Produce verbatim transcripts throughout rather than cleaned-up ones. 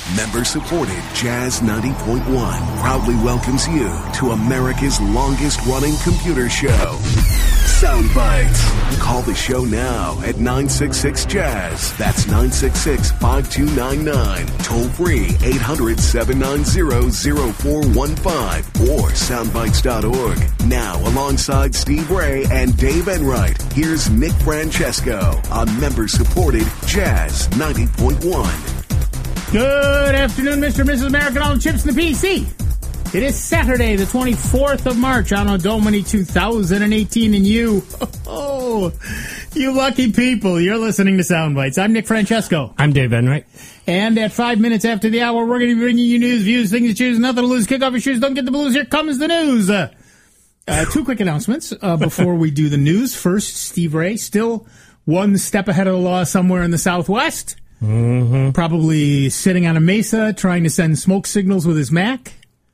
Member-supported Jazz ninety point one proudly welcomes you to America's longest-running computer show, Sound Bites. Call the show now at nine six six Jazz. That's nine six six, five two nine nine. Toll free eight hundred, seven nine zero, zero four one five or soundbites dot org. Now, alongside Steve Ray and Dave Enright, here's Nick Francesco on member-supported Jazz ninety point one. Good afternoon, Mister and Missus America, all the chips in the P C. It is Saturday, the twenty-fourth of March, Anno Domini two thousand eighteen, and you, oh, you lucky people, you're listening to Sound Bites. I'm Nick Francesco. I'm Dave Enright. And at five minutes after the hour, we're going to be bringing you news, views, things to choose, nothing to lose, kick off your shoes, don't get the blues, here comes the news. Uh, uh, two quick announcements uh, before we do the news. First, Steve Ray, still one step ahead of the law somewhere in the Southwest. Mm-hmm. Probably sitting on a mesa trying to send smoke signals with his Mac.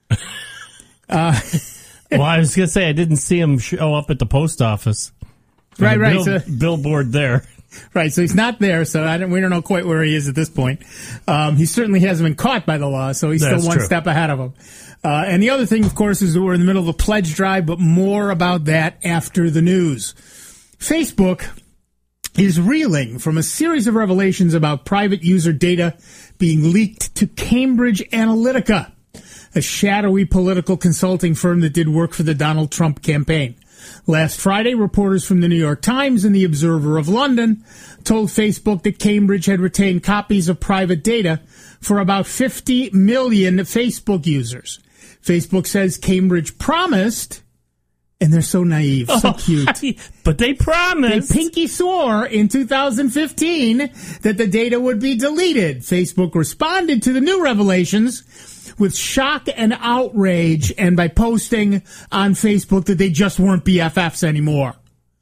uh, well, I was going to say, I didn't see him show up at the post office. Right, right. Bill, so, billboard there. Right, so he's not there, so I don't, we don't know quite where he is at this point. Um, he certainly hasn't been caught by the law, so he's That's still one true. step ahead of him. Uh, and the other thing, of course, is that we're in the middle of a pledge drive, but more about that after the news. Facebook is reeling from a series of revelations about private user data being leaked to Cambridge Analytica, a shadowy political consulting firm that did work for the Donald Trump campaign. Last Friday, reporters from the New York Times and the Observer of London told Facebook that Cambridge had retained copies of private data for about fifty million Facebook users. Facebook says Cambridge promised, and they're so naive, so oh, cute. But they promised. They pinky swore in two thousand fifteen that the data would be deleted. Facebook responded to the new revelations with shock and outrage, and by posting on Facebook that they just weren't B F Fs anymore.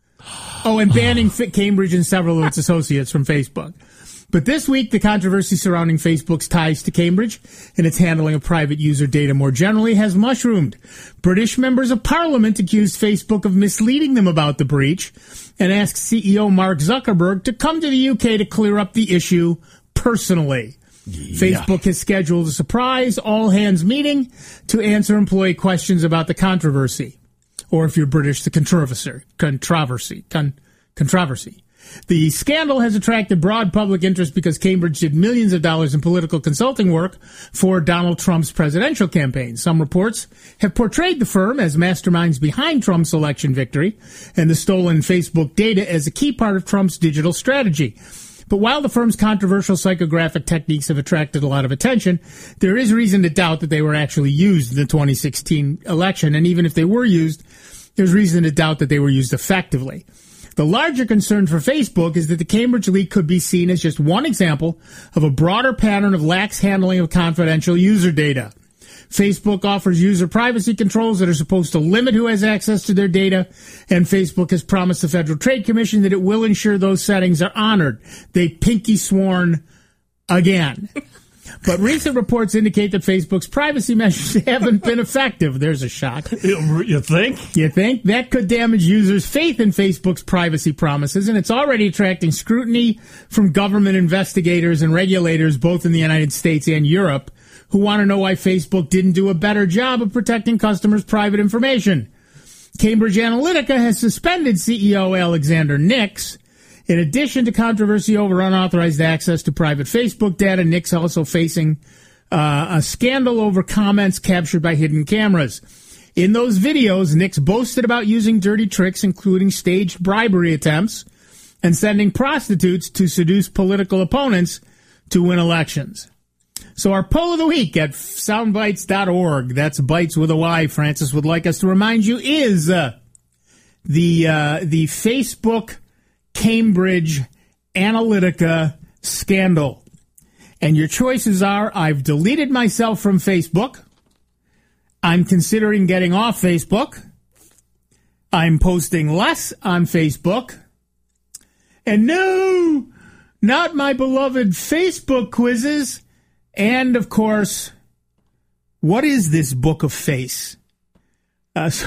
Oh, and banning Cambridge and several of its associates from Facebook. But this week, the controversy surrounding Facebook's ties to Cambridge and its handling of private user data more generally has mushroomed. British members of parliament accused Facebook of misleading them about the breach and asked C E O Mark Zuckerberg to come to the U K to clear up the issue personally. Yeah. Facebook has scheduled a surprise all-hands meeting to answer employee questions about the controversy. Or if you're British, the controversy. Controversy. Con- controversy. The scandal has attracted broad public interest because Cambridge did millions of dollars in political consulting work for Donald Trump's presidential campaign. Some reports have portrayed the firm as masterminds behind Trump's election victory and the stolen Facebook data as a key part of Trump's digital strategy. But while the firm's controversial psychographic techniques have attracted a lot of attention, there is reason to doubt that they were actually used in the twenty sixteen election. And even if they were used, there's reason to doubt that they were used effectively. The larger concern for Facebook is that the Cambridge leak could be seen as just one example of a broader pattern of lax handling of confidential user data. Facebook offers user privacy controls that are supposed to limit who has access to their data, and Facebook has promised the Federal Trade Commission that it will ensure those settings are honored. They pinky sworn again. But recent reports indicate that Facebook's privacy measures haven't been effective. There's a shock. You think? You think? That could damage users' faith in Facebook's privacy promises, and it's already attracting scrutiny from government investigators and regulators both in the United States and Europe who want to know why Facebook didn't do a better job of protecting customers' private information. Cambridge Analytica has suspended C E O Alexander Nix. In addition to controversy over unauthorized access to private Facebook data, Nix also facing uh, a scandal over comments captured by hidden cameras. In those videos, Nix boasted about using dirty tricks, including staged bribery attempts and sending prostitutes to seduce political opponents to win elections. So our poll of the week at soundbites dot org, that's bites with a Y, Francis would like us to remind you, is uh, the uh, the Facebook Cambridge Analytica scandal. And your choices are: I've deleted myself from Facebook, I'm considering getting off Facebook, I'm posting less on Facebook, and no, not my beloved Facebook quizzes. And, of course, what is this book of face? Uh, so,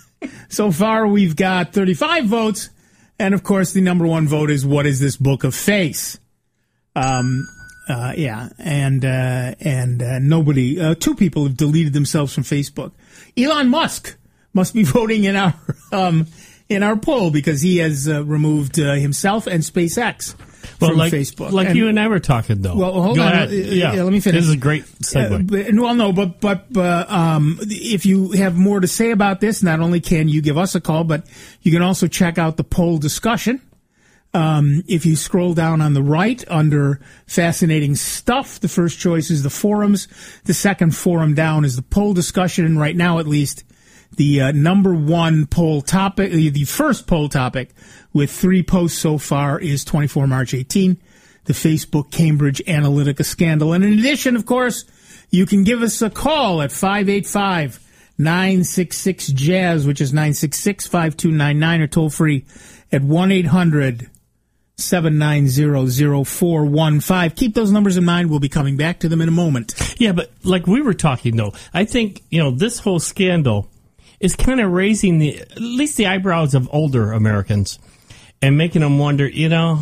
so far, we've got thirty-five votes. And, of course, the number one vote is, what is this book of face? Um, Uh, yeah, and uh, and uh, nobody, uh, two people have deleted themselves from Facebook. Elon Musk must be voting in our um, in our poll because he has uh, removed uh, himself and SpaceX well, from like, Facebook. Like and, you and I were talking, though. Well, hold Go on. ahead. Uh, yeah. yeah, let me finish. This is a great segue. Uh, but, well, no, but but uh, um, if you have more to say about this, not only can you give us a call, but you can also check out the poll discussion. Um, if you scroll down on the right under fascinating stuff, the first choice is the forums. The second forum down is the poll discussion. And right now, at least, the uh, number one poll topic, the first poll topic with three posts so far is twenty-four March eighteen, the Facebook Cambridge Analytica scandal. And in addition, of course, you can give us a call at five eight five, nine six six, jazz, which is nine six six, five two nine nine, or toll free at one eight hundred, seven nine zero, zero four one five. Keep those numbers in mind. We'll be coming back to them in a moment. Yeah, but like we were talking, though, I think, you know, this whole scandal is kind of raising the, at least the eyebrows of older Americans and making them wonder, you know,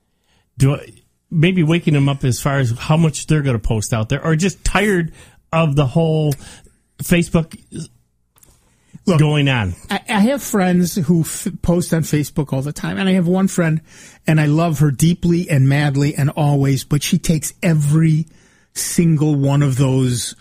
do I, maybe waking them up as far as how much they're going to post out there, or just tired of the whole Facebook Look, going on. I, I have friends who f- post on Facebook all the time, and I have one friend, and I love her deeply and madly and always, but she takes every single one of those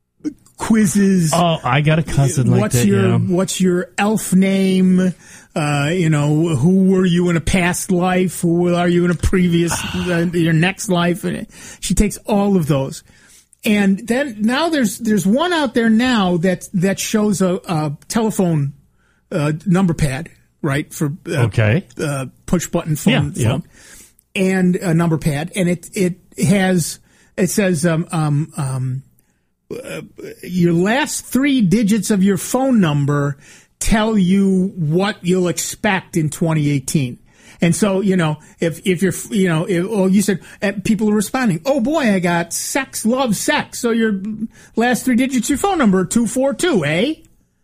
quizzes. Oh, I got a cousin like what's that. Your, yeah. What's your elf name? Uh, you know, who were you in a past life? Who are you in a previous, uh, your next life? And she takes all of those. And then now there's there's one out there now that that shows a, a telephone uh, number pad, right, for uh, okay uh, push button phone, yeah, phone yeah. and a number pad, and it it has it says um um um uh, your last three digits of your phone number tell you what you'll expect in twenty eighteen. And so, you know, if, if you're, you know, if, oh, you said, uh, people are responding, oh boy, I got sex, love, sex. So your last three digits, your phone number, two four two, eh?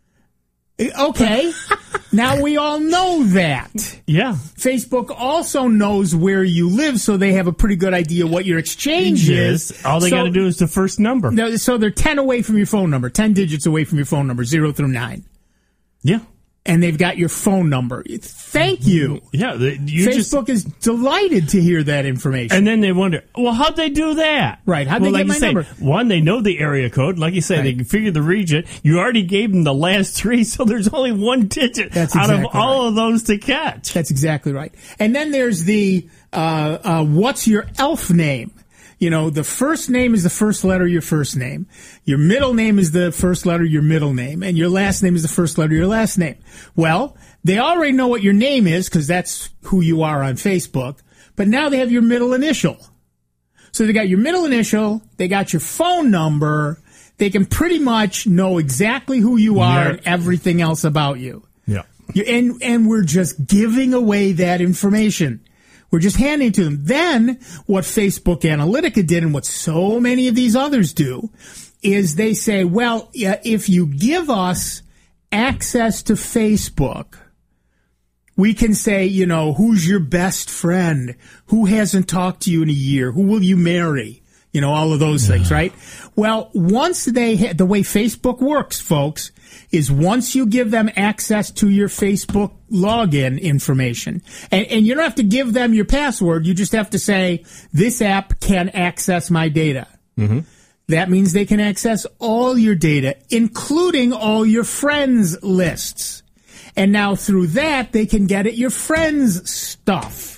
Okay. Now we all know that. Yeah. Facebook also knows where you live, so they have a pretty good idea what your exchange is. is. All they so, got to do is the first number. No, so they're ten away from your phone number, ten digits away from your phone number, zero through nine. Yeah. And they've got your phone number. Thank you. Yeah, you Facebook just, is delighted to hear that information. And then they wonder, well, how'd they do that? Right, how'd well, they like get my you say, number? One, they know the area code. Like you said, Right. they can figure the region. You already gave them the last three, so there's only one digit That's out exactly of all right. of those to catch. That's exactly right. And then there's the, uh, uh, what's your elf name? You know, the first name is the first letter of your first name. Your middle name is the first letter of your middle name. And your last name is the first letter of your last name. Well, they already know what your name is because that's who you are on Facebook. But now they have your middle initial. So they got your middle initial. They got your phone number. They can pretty much know exactly who you are Yeah. and everything else about you. Yeah. You, and and we're just giving away that information. We're just handing it to them. Then what Facebook Analytica did and what so many of these others do is they say, well, yeah, if you give us access to Facebook, we can say, you know, who's your best friend? Who hasn't talked to you in a year? Who will you marry? You know, all of those things, right? Well, once they, ha- the way Facebook works, folks, is once you give them access to your Facebook login information, and, and you don't have to give them your password, you just have to say, this app can access my data. Mm-hmm. That means they can access all your data, including all your friends' lists. And now through that, they can get at your friends' stuff.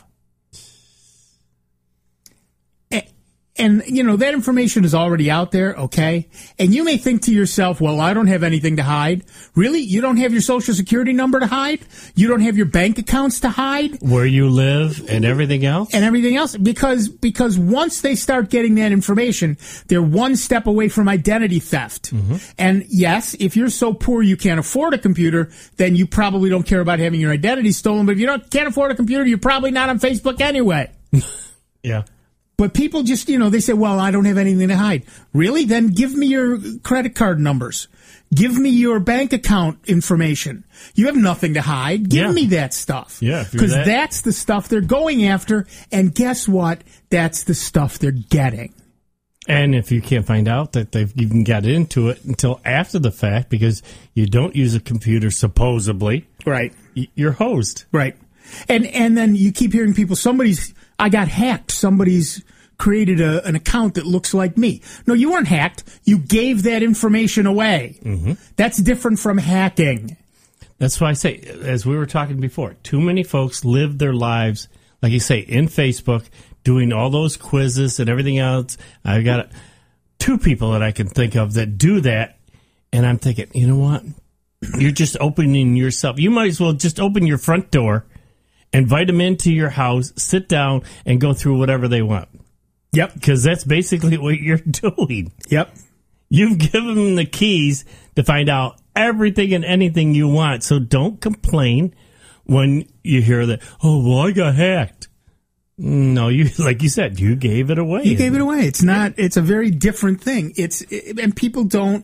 And, you know, that information is already out there, okay? And you may think to yourself, well, I don't have anything to hide. Really? You don't have your social security number to hide? You don't have your bank accounts to hide? Where you live and everything else? And everything else? Because, because once they start getting that information, they're one step away from identity theft. Mm-hmm. And yes, if you're so poor you can't afford a computer, then you probably don't care about having your identity stolen. But if you don't can't afford a computer, you're probably not on Facebook anyway. Yeah. But people just, you know, they say, well, I don't have anything to hide. Really? Then give me your credit card numbers. Give me your bank account information. You have nothing to hide. Give Yeah. me that stuff. Yeah, if you're because that- that's the stuff they're going after. And guess what? That's the stuff they're getting. And if you can't find out that they've even got into it until after the fact because you don't use a computer, supposedly, Right. y- you're hosed. Right. And and then you keep hearing people, somebody's, I got hacked. Somebody's created a, an account that looks like me. No, you weren't hacked. You gave that information away. Mm-hmm. That's different from hacking. That's why I say, as we were talking before, too many folks live their lives, like you say, in Facebook, doing all those quizzes and everything else. I got two people that I can think of that do that, and I'm thinking, you know what? You're just opening yourself. You might as well just open your front door, invite them into your house, sit down, and go through whatever they want. Yep. Because that's basically what you're doing. Yep. You've given them the keys to find out everything and anything you want. So don't complain when you hear that, oh, well, I got hacked. No, you like you said, you gave it away. You gave it away. It's not, it's a very different thing. It's, it, and people don't,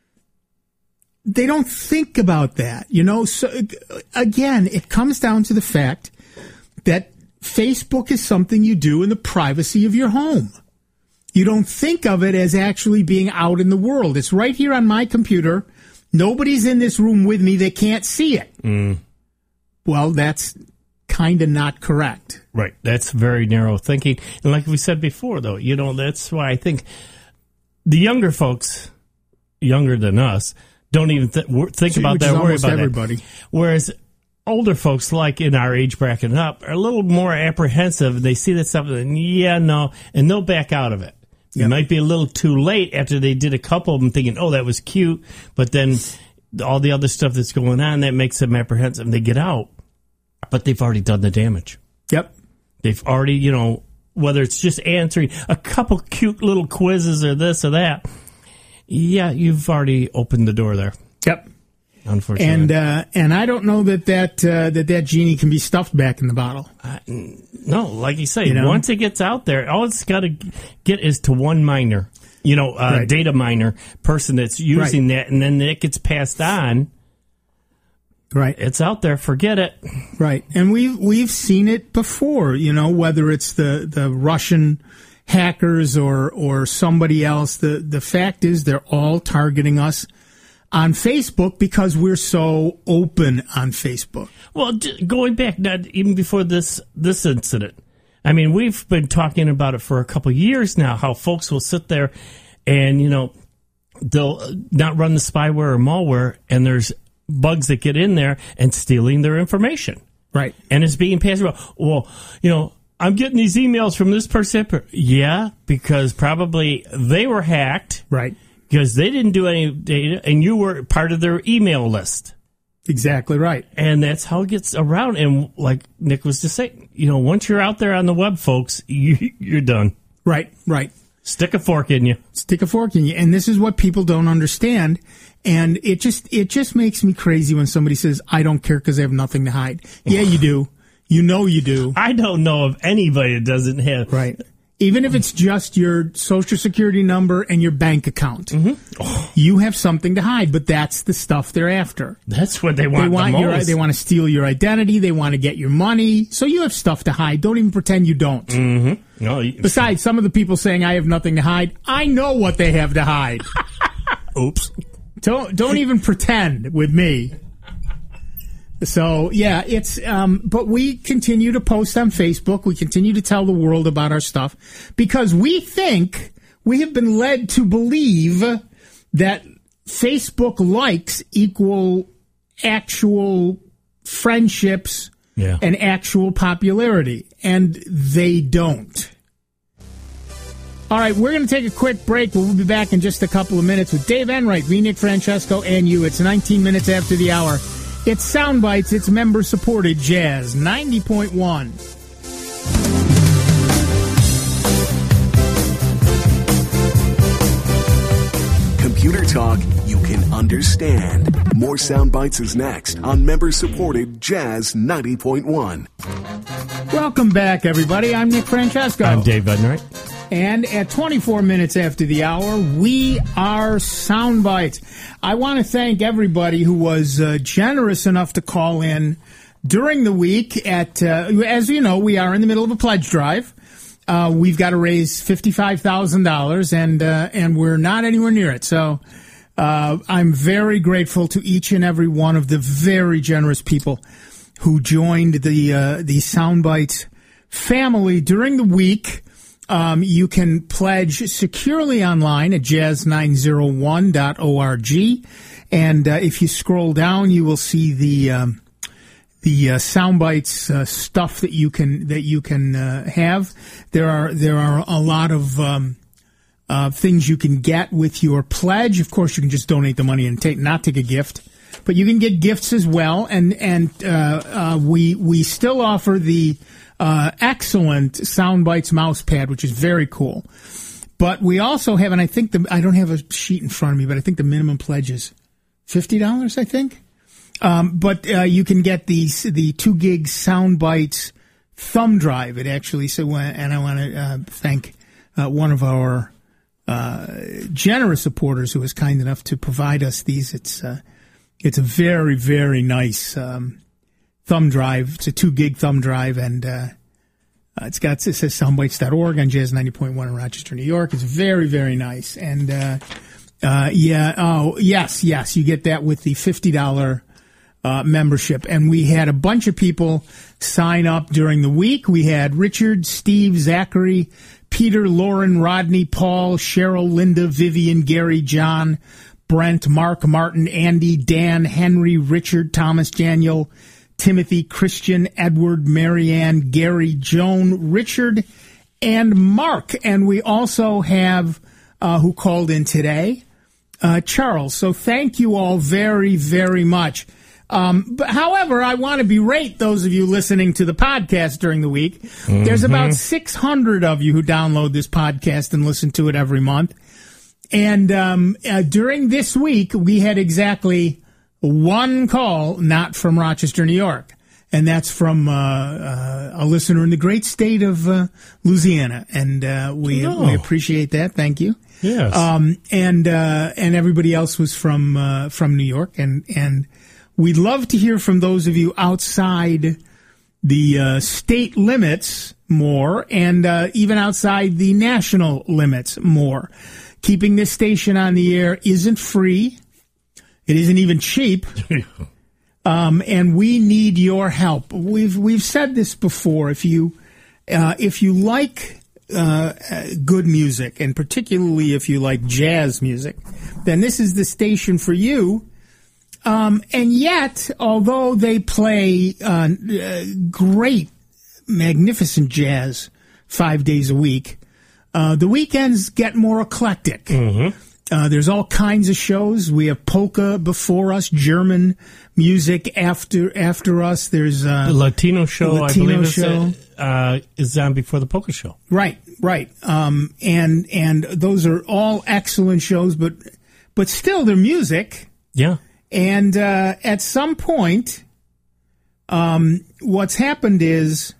they don't think about that, you know? So again, it comes down to the fact that Facebook is something you do in the privacy of your home. You don't think of it as actually being out in the world. It's right here on my computer. Nobody's in this room with me. They can't see it. Mm. Well, that's kind of not correct. Right. That's very narrow thinking. And like we said before, though, you know, that's why I think the younger folks, younger than us, don't even th- think So, about which that, is worry almost about everybody. that. Whereas older folks, like in our age bracket and up, are a little more apprehensive. They see that stuff and, yeah, no, and they'll back out of it. It Yep. might be a little too late after they did a couple of them thinking, oh, that was cute. But then all the other stuff that's going on, that makes them apprehensive. And they get out, but they've already done the damage. Yep. They've already, you know, whether it's just answering a couple cute little quizzes or this or that. Yeah, you've already opened the door there. Yep. Unfortunately. And uh, and I don't know that that, uh, that that genie can be stuffed back in the bottle. Uh, no, like you say, You know? once it gets out there, all it's got to get is to one miner, you know, uh, Right. data miner person that's using that, and then it gets passed on. Right. It's out there. Forget it. Right. And we've we've seen it before, you know, whether it's the, the Russian hackers or or somebody else. The the fact is they're all targeting us on Facebook because we're so open on Facebook. Well, j- going back, not even before this this incident, I mean, we've been talking about it for a couple of years now, how folks will sit there and, you know, they'll not run the spyware or malware, and there's bugs that get in there and stealing their information. Right. And it's being passed around. Well, you know, I'm getting these emails from this person. Yeah, because probably they were hacked. Right. Because they didn't do any data, and you were part of their email list. Exactly right. And that's how it gets around. And like Nick was just saying, you know, once you're out there on the web, folks, you, you're done. Right. Right. Stick a fork in you. Stick a fork in you. And this is what people don't understand. And it just it just makes me crazy when somebody says, I don't care because I have nothing to hide. Yeah, you do. You know you do. I don't know of anybody that doesn't have. Right. Even if it's just your social security number and your bank account, mm-hmm. oh. you have something to hide, but that's the stuff they're after. That's what they want, they want the your, most. They want to steal your identity. They want to get your money. So you have stuff to hide. Don't even pretend you don't. Mm-hmm. No, you, Besides, some of the people saying I have nothing to hide, I know what they have to hide. Oops. Don't don't even pretend with me. So, yeah, it's, um, but we continue to post on Facebook. We continue to tell the world about our stuff because we think, we have been led to believe that Facebook likes equal actual friendships yeah. and actual popularity, and they don't. All right, we're going to take a quick break. We'll be back in just a couple of minutes with Dave Enright, V. Nick Francesco, and you. It's nineteen minutes after the hour. It's Sound Bites. It's member-supported Jazz ninety point one. Computer talk you can understand. More Sound Bites is next on member-supported Jazz ninety point one. Welcome back, everybody. I'm Nick Francesco. I'm Dave Budnick. And at twenty-four minutes after the hour, we are Soundbites. I want to thank everybody who was uh, generous enough to call in during the week. At uh, as you know, we are in the middle of a pledge drive. Uh, we've got to raise fifty-five thousand dollars, and uh, and we're not anywhere near it. So uh, I'm very grateful to each and every one of the very generous people who joined the uh, the Soundbites family during the week. Um, you can pledge securely online at jazz nine oh one dot org, and uh, if you scroll down, you will see the um, the uh, Soundbites uh, stuff that you can that you can uh, have. There are there are a lot of um, uh, things you can get with your pledge. Of course, you can just donate the money and take not take a gift. But you can get gifts as well, and and uh, uh, we we still offer the uh, excellent Soundbites mouse pad, which is very cool. But we also have, and I think the I don't have a sheet in front of me, but I think the minimum pledge is fifty dollars. I think, um, but uh, you can get the the two gig Soundbites thumb drive. It actually so, and I want to uh, thank uh, one of our uh, generous supporters who was kind enough to provide us these. It's uh, It's a very, very nice um, thumb drive. It's a two gig thumb drive, and uh, it's got it says soundbites dot org on Jazz ninety point one in Rochester, New York. It's very, very nice. And uh, uh, yeah, oh yes, yes, you get that with the fifty dollar uh, membership. And we had a bunch of people sign up during the week. We had Richard, Steve, Zachary, Peter, Lauren, Rodney, Paul, Cheryl, Linda, Vivian, Gary, John, Brent, Mark, Martin, Andy, Dan, Henry, Richard, Thomas, Daniel, Timothy, Christian, Edward, Marianne, Gary, Joan, Richard, and Mark. And we also have, uh, who called in today, uh, Charles. So thank you all very, very much. Um, but however, I want to berate those of you listening to the podcast during the week. Mm-hmm. There's about six hundred of you who download this podcast and listen to it every month. And um, uh, during this week, we had exactly one call, not from Rochester, New York. And that's from uh, uh, a listener in the great state of uh, Louisiana. And uh, we oh. we appreciate that. Thank you. Yes. Um, and uh, and everybody else was from uh, from New York. And, and we'd love to hear from those of you outside the uh, state limits more, and uh, even outside the national limits more. Keeping this station on the air isn't free. It isn't even cheap. Um, and we need your help. We've we've said this before. If you uh, if you like uh, good music, and particularly if you like jazz music, then this is the station for you. Um, and yet, although they play uh, great, magnificent jazz five days a week, Uh, the weekends get more eclectic. Mm-hmm. Uh, there's all kinds of shows. We have polka before us, German music after after us. There's uh, the Latino show, Latino I believe, show. Is, uh, is on before the polka show. Right, right. Um, and and those are all excellent shows, but but still, they're music. Yeah. And uh, at some point, um, what's happened is,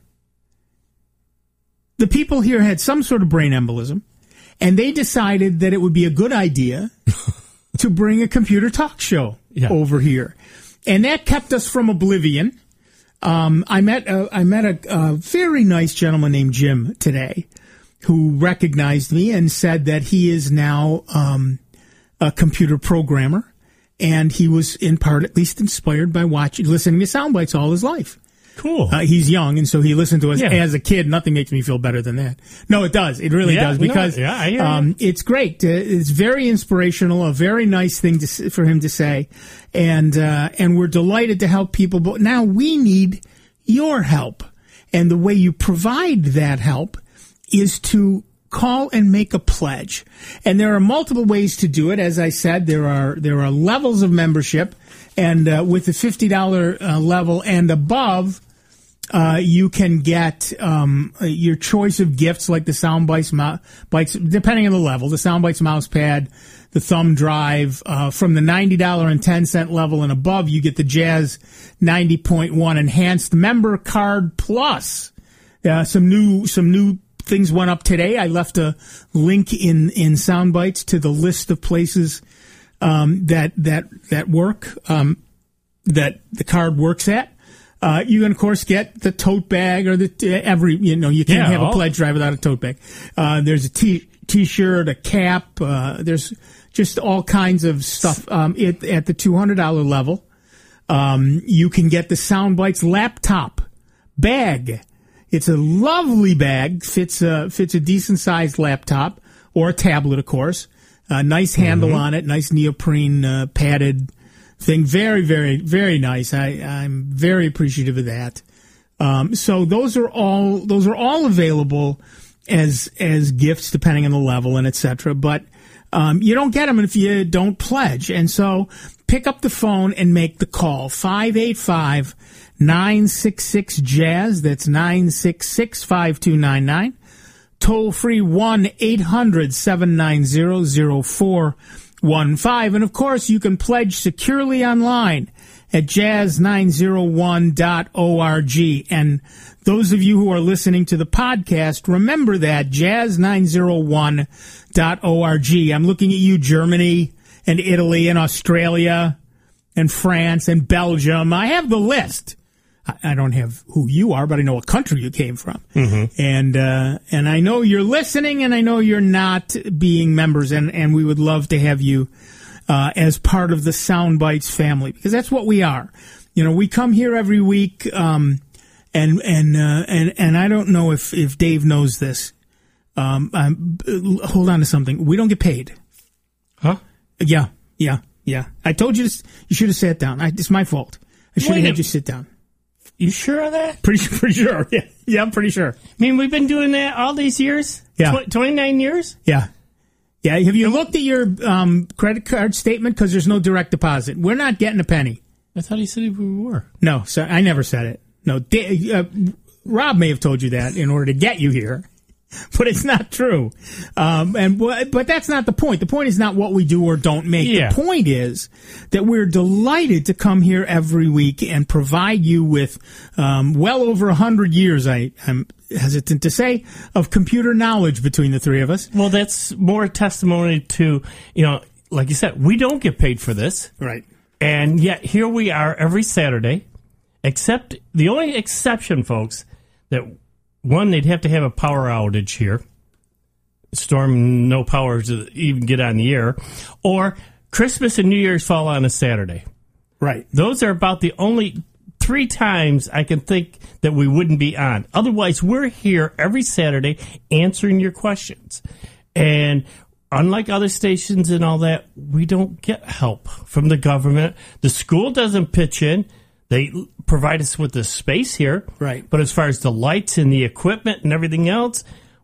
the people here had some sort of brain embolism, and they decided that it would be a good idea to bring a computer talk show yeah. over here. And that kept us from oblivion. Um, I met a, I met a, a very nice gentleman named Jim today who recognized me and said that he is now um, a computer programmer, and he was in part at least inspired by watching, listening to Soundbites all his life. Cool. Uh, he's young, and so he listened to us yeah. as a kid. Nothing makes me feel better than that. No, it does. It really yeah, does, because no, yeah, I hear um, it's great. Uh, it's very inspirational, a very nice thing to, for him to say, and uh, and we're delighted to help people. But now we need your help, and the way you provide that help is to call and make a pledge. And there are multiple ways to do it. As I said, there are there are levels of membership, and uh, with the fifty dollar uh, level and above, Uh, you can get um, your choice of gifts, like the Soundbites, mo- bites, depending on the level, the Soundbites mouse pad, the thumb drive. Uh, from the ninety dollars and ten cent level and above, you get the Jazz ninety point one Enhanced Member Card Plus. Uh, some new some new things went up today. I left a link in in Soundbites to the list of places um, that that that work um, that the card works at. Uh, you can, of course, get the tote bag or the every, you know, you can't yeah, have a oh. pledge drive without a tote bag. Uh, there's a t- t-shirt, a cap. Uh, there's just all kinds of stuff um, at, at the two hundred dollars level. Um, you can get the Soundbites laptop bag. It's a lovely bag, fits a, fits a decent sized laptop or a tablet, of course. Uh, nice handle mm-hmm. on it, nice neoprene uh, padded thing. Very, very, very nice. I, I'm very appreciative of that. Um, so those are all those are all available as as gifts, depending on the level and et cetera. But um, you don't get them if you don't pledge. And so pick up the phone and make the call. five eight five, nine six six, jazz. That's nine six six, five two nine nine. Toll free one eight hundred, seven nine zero, zero four one five. And of course, you can pledge securely online at jazz nine oh one dot org. And those of you who are listening to the podcast, remember that, jazz nine oh one dot org. I'm looking at you, Germany and Italy and Australia and France and Belgium. I have the list. I don't have who you are, but I know what country you came from. Mm-hmm. And uh, and I know you're listening, and I know you're not being members, and, and we would love to have you uh, as part of the Soundbites family, because that's what we are. You know, we come here every week, um, and and uh, and and I don't know if, if Dave knows this. Um, I'm, hold on to something. We don't get paid. Huh? Yeah, yeah, yeah. I told you this, you should have sat down. I, it's my fault. I should have had you sit down. You sure of that? Pretty, pretty sure. Yeah, yeah, I'm pretty sure. I mean, we've been doing that all these years? Yeah. Tw- twenty-nine years? Yeah. Yeah, have you looked at your um, credit card statement? Because there's no direct deposit. We're not getting a penny. I thought he said we were. No, so I never said it. No, da- uh, Rob may have told you that in order to get you here. But it's not true. Um, and but that's not the point. The point is not what we do or don't make. Yeah. The point is that we're delighted to come here every week and provide you with um, well over one hundred years, I, I'm hesitant to say, of computer knowledge between the three of us. Well, that's more testimony to, you know, like you said, we don't get paid for this. Right. And yet here we are every Saturday, except the only exception, folks, that one, they'd have to have a power outage here. Storm, no power to even get on the air. Or Christmas and New Year's fall on a Saturday. Right. Those are about the only three times I can think that we wouldn't be on. Otherwise, we're here every Saturday answering your questions. And unlike other stations and all that, we don't get help from the government. The school doesn't pitch in. They provide us with the space here. Right. But as far as the lights and the equipment and everything else,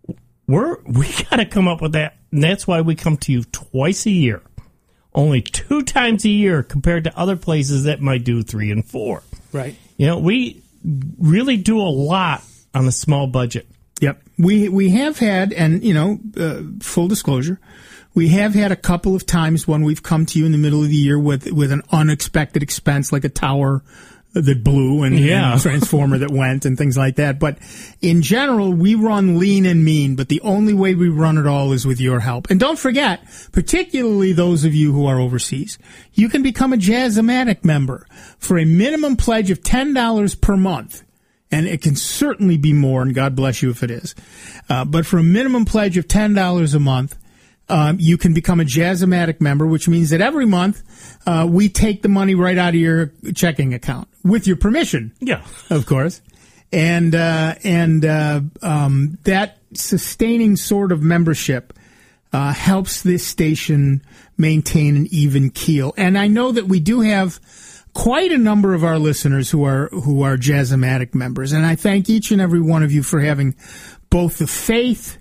we're we got to come up with that. And that's why we come to you twice a year. Only two times a year compared to other places that might do three and four. Right. You know, we really do a lot on a small budget. Yep. We we have had, and, you know, uh, full disclosure, we have had a couple of times when we've come to you in the middle of the year with with an unexpected expense, like a tower that blew and, yeah. and a transformer that went and things like that. But in general, we run lean and mean, but the only way we run it all is with your help. And don't forget, particularly those of you who are overseas, you can become a Jazz-O-Matic member for a minimum pledge of ten dollars per month. And it can certainly be more, and God bless you if it is. Uh, but for a minimum pledge of ten dollars a month, Um, you can become a Jazz-O-Matic member, which means that every month uh, we take the money right out of your checking account with your permission. Yeah, of course. And uh, and uh, um, that sustaining sort of membership uh, helps this station maintain an even keel. And I know that we do have quite a number of our listeners who are who are Jazz-O-Matic members, and I thank each and every one of you for having both the faith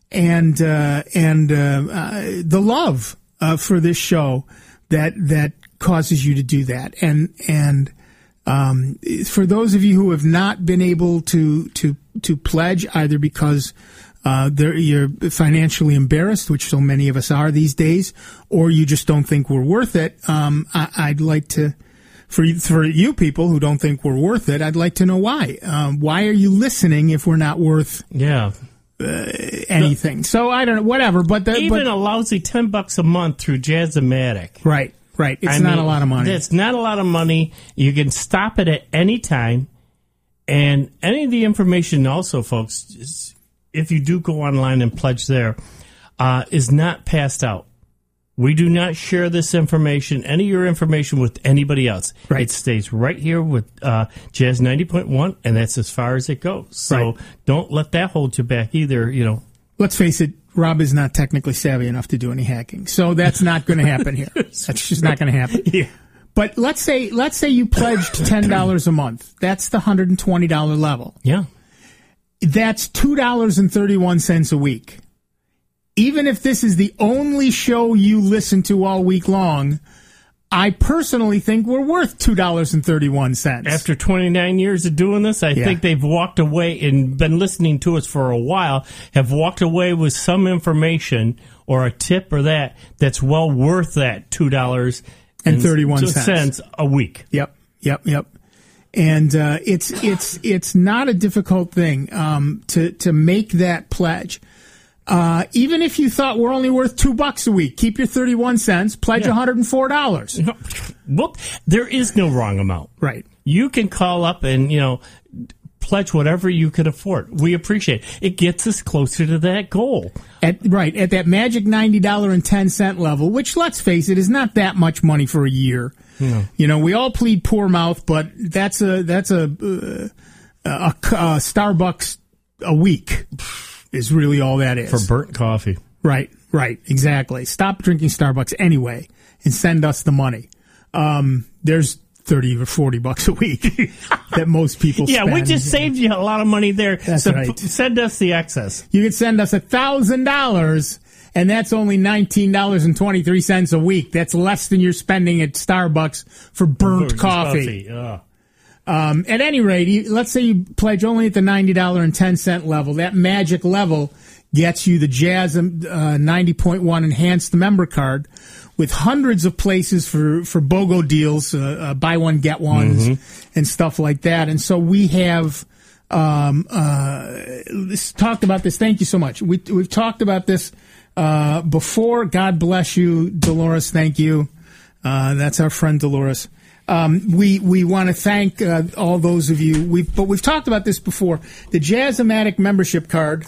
and uh, and uh, uh, the love uh, for this show that that causes you to do that. And and um, for those of you who have not been able to to to pledge, either because uh, you're financially embarrassed, which so many of us are these days, or you just don't think we're worth it, um, I, I'd like to For for you people who don't think we're worth it, I'd like to know why. Um, why are you listening if we're not worth yeah uh, anything? The, so I don't know, whatever. But the, even but, a lousy ten bucks a month through Jazz-O-Matic, right, right. It's I not mean, a lot of money. It's not a lot of money. You can stop it at any time, and any of the information also, folks, is, if you do go online and pledge there, uh, is not passed out. We do not share this information, any of your information, with anybody else. Right. It stays right here with uh, Jazz ninety point one, and that's as far as it goes. So right. don't let that hold you back either. You know, let's face it, Rob is not technically savvy enough to do any hacking, so that's not going to happen here. That's just not going to happen. Yeah. But let's say let's say you pledged ten dollars a month. That's the one hundred twenty dollars level. Yeah. That's two dollars and thirty-one cents a week. Even if this is the only show you listen to all week long, I personally think we're worth two dollars and thirty-one cents. After twenty-nine years of doing this, I yeah. think they've walked away and been listening to us for a while, have walked away with some information or a tip or that that's well worth that two dollars and thirty-one cents a week. Yep, yep, yep. And uh, it's it's it's not a difficult thing um, to to make that pledge. Uh, even if you thought we're only worth two bucks a week, keep your thirty-one cents, pledge yeah. one hundred four dollars. Well, there is no wrong amount. Right. You can call up and, you know, pledge whatever you can afford. We appreciate it. It gets us closer to that goal. At, right. At that magic ninety dollars and ten cents level, which, let's face it, is not that much money for a year. No. You know, we all plead poor mouth, but that's a, that's a, uh, a, a, a Starbucks a week. Is really all that is. For burnt coffee. Right, right, exactly. Stop drinking Starbucks anyway and send us the money. Um, there's thirty or forty bucks a week that most people yeah, spend. we just saved you a lot of money there. That's so right. P- send us the excess. You could send us one thousand dollars, and that's only nineteen dollars and twenty-three cents a week. That's less than you're spending at Starbucks for burnt, burnt coffee. coffee. Ugh. Um, at any rate, you, let's say you pledge only at the ninety dollars and ten cents level. That magic level gets you the Jazz uh, ninety point one enhanced member card with hundreds of places for, for BOGO deals, uh, uh, buy one, get ones, mm-hmm. and stuff like that. And so we have um, uh, talked about this. Thank you so much. We, we've talked about this uh, before. God bless you, Dolores. Thank you. Uh, that's our friend Dolores. Um, we we want to thank uh, all those of you. We've, but we've talked about this before. The Jazz-O-Matic membership card.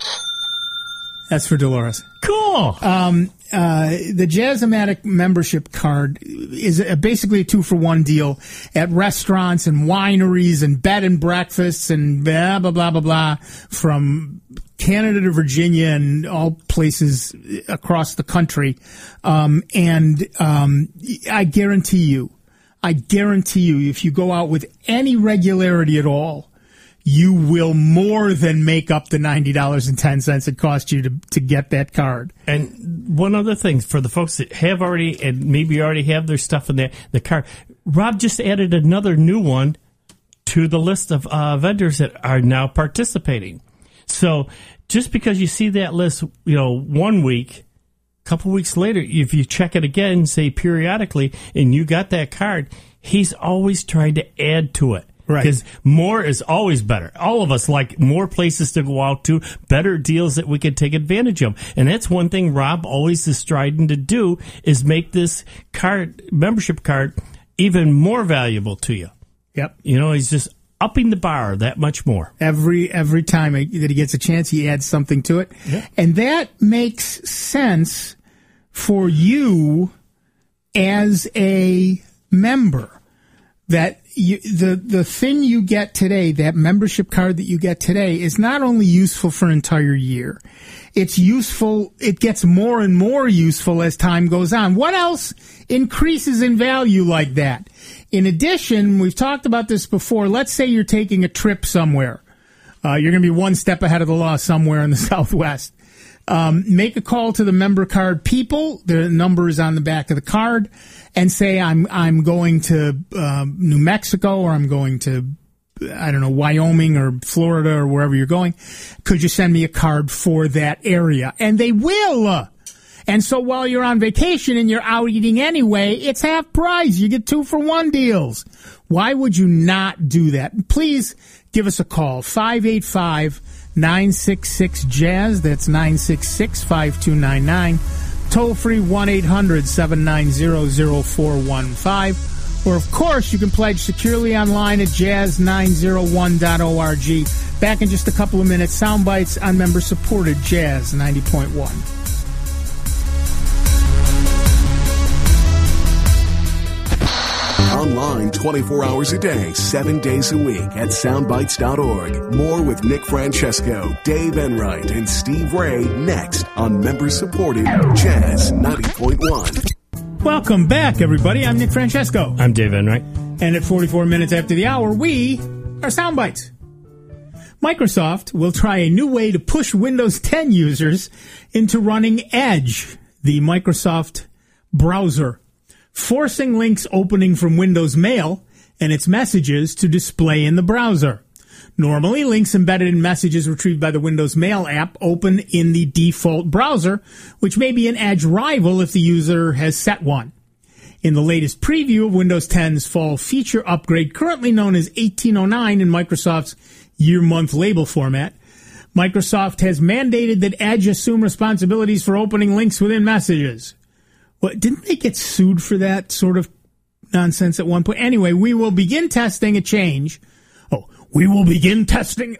That's for Dolores. Cool. Um, uh, the Jazz-O-Matic membership card is a, basically a two-for-one deal at restaurants and wineries and bed and breakfasts and blah, blah, blah, blah, blah, from Canada to Virginia and all places across the country. Um, and um, I guarantee you, I guarantee you, if you go out with any regularity at all, you will more than make up the ninety dollars and ten cents it cost you to, to get that card. And one other thing, for the folks that have already, and maybe already have their stuff in the, the card, Rob just added another new one to the list of uh, vendors that are now participating. So just because you see that list, you know, one week, couple weeks later, if you check it again, say periodically, and you got that card, he's always trying to add to it. Right. Because more is always better. All of us like more places to go out to, better deals that we can take advantage of. And that's one thing Rob always is striving to do, is make this card, membership card, even more valuable to you. Yep. You know, he's just upping the bar that much more. Every every time that he gets a chance, he adds something to it. Yeah. And that makes sense for you as a member. That you, the the thing you get today, that membership card that you get today, is not only useful for an entire year. It's useful. It gets more and more useful as time goes on. What else increases in value like that? In addition, we've talked about this before. Let's say you're taking a trip somewhere. Uh, you're going to be one step ahead of the law somewhere in the Southwest. Um, make a call to the member card people. The number is on the back of the card, and say I'm I'm going to um, New Mexico, or I'm going to, I don't know, Wyoming or Florida or wherever you're going. Could you send me a card for that area? And they will. And so while you're on vacation and you're out eating anyway, it's half price. You get two for one deals. Why would you not do that? Please give us a call, five eight five, nine six six, jazz. That's nine six six, five two nine nine. Toll free one eight hundred, seven nine zero, zero four one five. Or, of course, you can pledge securely online at jazz nine oh one dot org. Back in just a couple of minutes, sound bites on member-supported Jazz ninety point one. Online twenty-four hours a day, seven days a week at soundbites dot org. More with Nick Francesco, Dave Enright, and Steve Ray next on member-supported Jazz ninety point one. Welcome back, everybody. I'm Nick Francesco. I'm Dave Enright. And at forty-four minutes after the hour, we are Soundbites. Microsoft will try a new way to push Windows ten users into running Edge, the Microsoft browser, forcing links opening from Windows Mail and its messages to display in the browser. Normally, links embedded in messages retrieved by the Windows Mail app open in the default browser, which may be an Edge rival if the user has set one. In the latest preview of Windows ten's fall feature upgrade, currently known as eighteen oh nine in Microsoft's year-month label format, Microsoft has mandated that Edge assume responsibilities for opening links within messages. Well, didn't they get sued for that sort of nonsense at one point? Anyway, we will begin testing a change. Oh, we will begin testing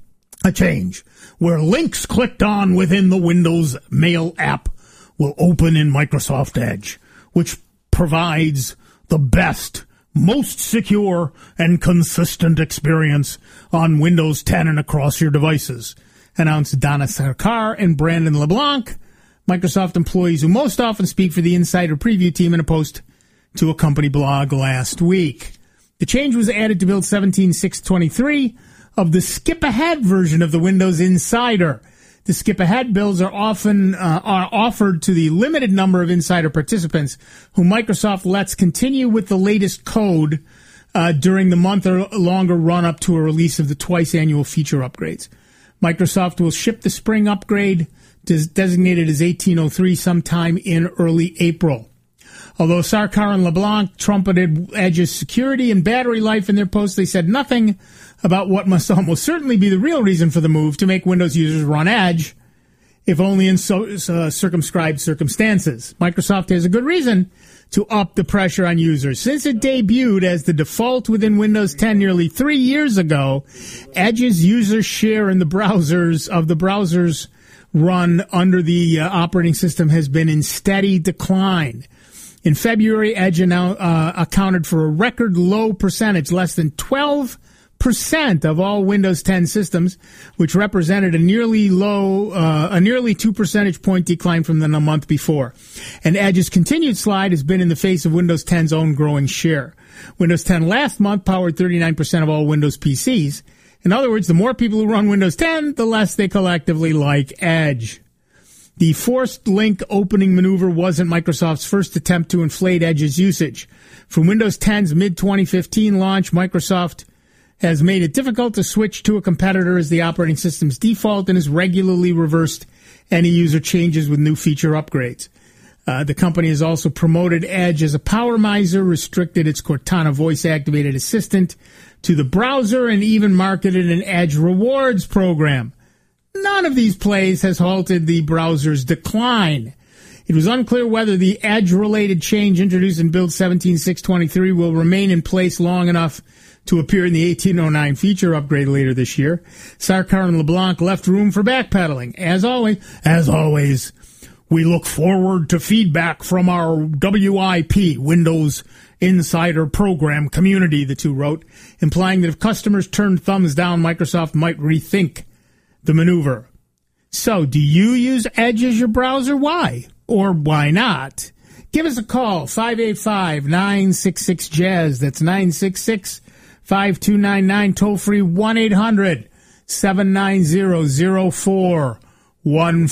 a change where links clicked on within the Windows Mail app will open in Microsoft Edge, which provides the best, most secure, and consistent experience on Windows ten and across your devices, announced Donna Sarkar and Brandon LeBlanc, Microsoft employees who most often speak for the Insider Preview team, in a post to a company blog last week. The change was added to Build seventeen point six twenty-three of the skip-ahead version of the Windows Insider. The skip-ahead builds are often uh, are offered to the limited number of Insider participants who Microsoft lets continue with the latest code uh, during the month or longer run-up to a release of the twice-annual feature upgrades. Microsoft will ship the spring upgrade des- designated as eighteen oh three sometime in early April. Although Sarkar and LeBlanc trumpeted Edge's security and battery life in their posts, they said nothing about what must almost certainly be the real reason for the move to make Windows users run Edge, if only in so, uh, circumscribed circumstances. Microsoft has a good reason to up the pressure on users. Since it debuted as the default within Windows ten nearly three years ago, Edge's user share in the browsers of the browsers run under the uh, operating system has been in steady decline. In February, Edge now, uh, accounted for a record low percentage, less than twelve percent of all Windows ten systems, which represented a nearly low, uh, a nearly two percentage point decline from the month before. And Edge's continued slide has been in the face of Windows ten's own growing share. Windows ten last month powered thirty-nine percent of all Windows P Cs. In other words, the more people who run Windows ten, the less they collectively like Edge. The forced link opening maneuver wasn't Microsoft's first attempt to inflate Edge's usage. From Windows ten's mid twenty fifteen launch, Microsoft has made it difficult to switch to a competitor as the operating system's default and has regularly reversed any user changes with new feature upgrades. Uh, the company has also promoted Edge as a power miser, restricted its Cortana voice-activated assistant to the browser, and even marketed an Edge rewards program. None of these plays has halted the browser's decline. It was unclear whether the Edge-related change introduced in Build seventeen point six twenty-three will remain in place long enough to appear in the eighteen oh nine feature upgrade later this year. Sarkar and LeBlanc left room for backpedaling. As always, as always, we look forward to feedback from our W I P, Windows Insider Program community, the two wrote, implying that if customers turned thumbs down, Microsoft might rethink the maneuver. So, do you use Edge as your browser? Why? Or why not? Give us a call, five eight five, nine six six, jazz. That's nine six six, five two nine nine. Toll free one eight hundred, seven nine zero, zero four one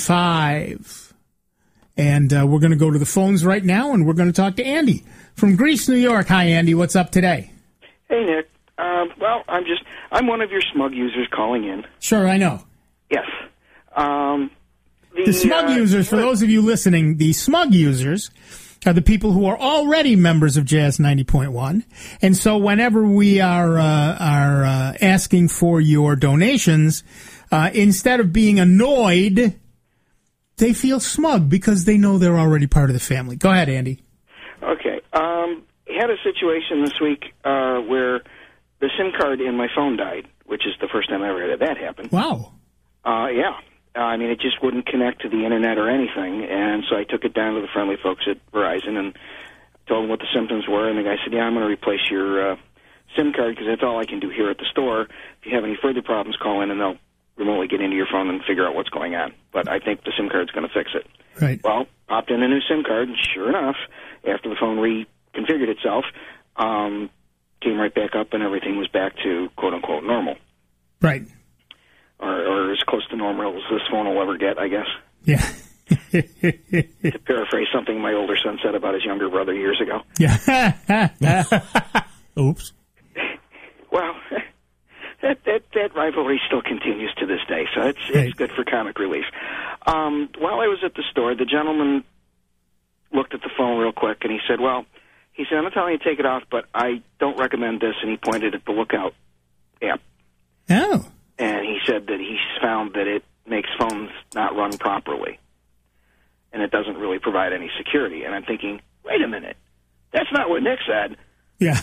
five. And uh, we're going to go to the phones right now, and we're going to talk to Andy from Greece, New York. Hi, Andy. What's up today? Hey, Nick. Uh, well, I'm just, I'm one of your smug users calling in. Sure, I know. Yes. Um, The, The smug uh, users, for those of you listening, the smug users are the people who are already members of Jazz ninety point one. And so whenever we are uh, are uh, asking for your donations, uh, instead of being annoyed, they feel smug because they know they're already part of the family. Go ahead, Andy. Okay. Um, had a situation this week uh, where the SIM card in my phone died, which is the first time I ever had that happen. Wow. Uh, yeah. Uh, I mean, it just wouldn't connect to the internet or anything, and so I took it down to the friendly folks at Verizon and told them what the symptoms were, and the guy said, yeah, I'm going to replace your uh, SIM card because that's all I can do here at the store. If you have any further problems, call in, and they'll remotely get into your phone and figure out what's going on. But I think the SIM card's going to fix it. Right. Well, popped in a new SIM card, and sure enough, after the phone reconfigured itself, um, came right back up, and everything was back to quote-unquote normal. Right. Or, or as close to normal as this phone will ever get, I guess. Yeah. To paraphrase something my older son said about his younger brother years ago. Yeah. Oops. Well, that, that that rivalry still continues to this day, so it's Right. it's good for comic relief. Um, while I was at the store, the gentleman looked at the phone real quick, and he said, well, he said, I'm not telling you to take it off, but I don't recommend this, and he pointed at the Lookout app. Oh. And he said that he's found that it makes phones not run properly. And it doesn't really provide any security. And I'm thinking, wait a minute. That's not what Nick said. Yeah.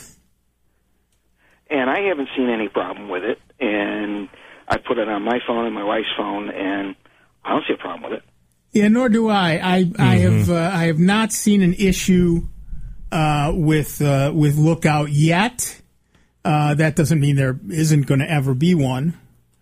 And I haven't seen any problem with it. And I put it on my phone and my wife's phone, and I don't see a problem with it. Yeah, nor do I. I, mm-hmm. I have uh, I have not seen an issue uh, with uh, with Lookout yet. Uh, that doesn't mean there isn't going to ever be one.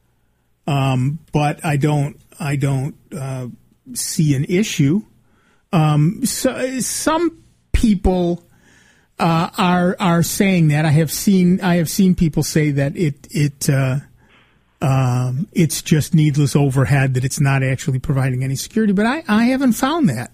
Um, but I don't, I don't uh, see an issue. Um, so, some people uh, are are saying that. I have seen, I have seen people say that it it uh, um, it's just needless overhead, that it's not actually providing any security. But I, I haven't found that.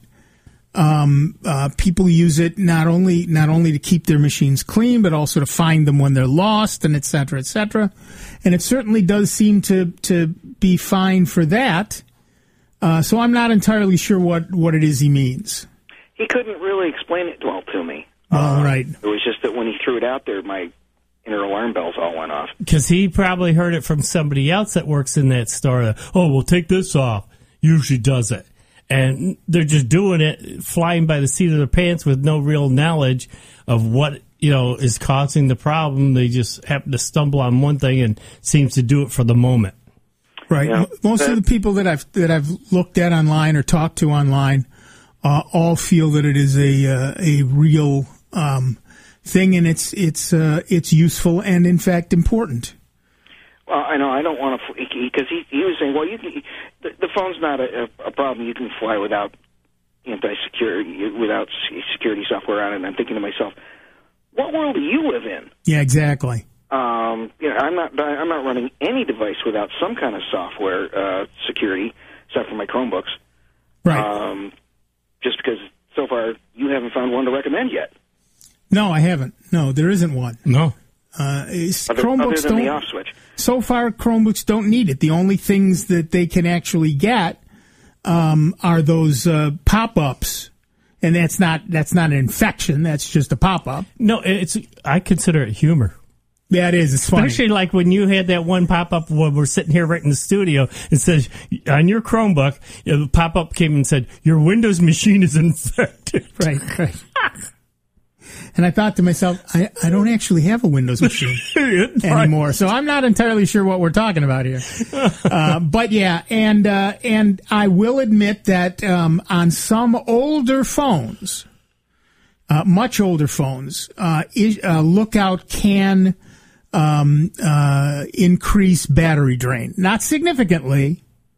Um, uh, people use it not only not only to keep their machines clean, but also to find them when they're lost, and et cetera, et cetera. And it certainly does seem to to be fine for that. Uh, so I'm not entirely sure what, what it is he means. He couldn't really explain it well to me. All uh, right. It was just that when he threw it out there, my inner alarm bells all went off. Because he probably heard it from somebody else that works in that store. Oh, well, take this off. Usually does it. And they're just doing it, flying by the seat of their pants with no real knowledge of what, you know, is causing the problem. They just happen to stumble on one thing and seems to do it for the moment. Right. Yeah. Most that, of the people that I've that I've looked at online or talked to online uh, all feel that it is a uh, a real um, thing, and it's it's uh, it's useful and in fact important. Well, I know I don't want to, because he, he was saying, well, you can, the, the phone's not a, a problem. You can fly without anti-security, without security software on it. And I'm thinking to myself, what world do you live in? Yeah, exactly. Um, you know, I'm not I'm not running any device without some kind of software uh, security, except for my Chromebooks. Right. Um, just because so far you haven't found one to recommend yet. No, I haven't. No, there isn't one. No. Uh, other, Chromebooks other than don't. the off switch. So far, Chromebooks don't need it. The only things that they can actually get um, are those uh, pop-ups, and that's not that's not an infection. That's just a pop-up. No, it's. I consider it humor. Yeah, it is. It's funny. Especially like when you had that one pop-up when we're sitting here right in the studio. It says, on your Chromebook, the pop-up came and said, your Windows machine is infected. Right, right. And I thought to myself, I, I don't actually have a Windows machine anymore, so I'm not entirely sure what we're talking about here. Uh, but yeah, and uh, and I will admit that um, on some older phones, uh, much older phones, uh, is, uh, Lookout can um, uh, increase battery drain. Not significantly,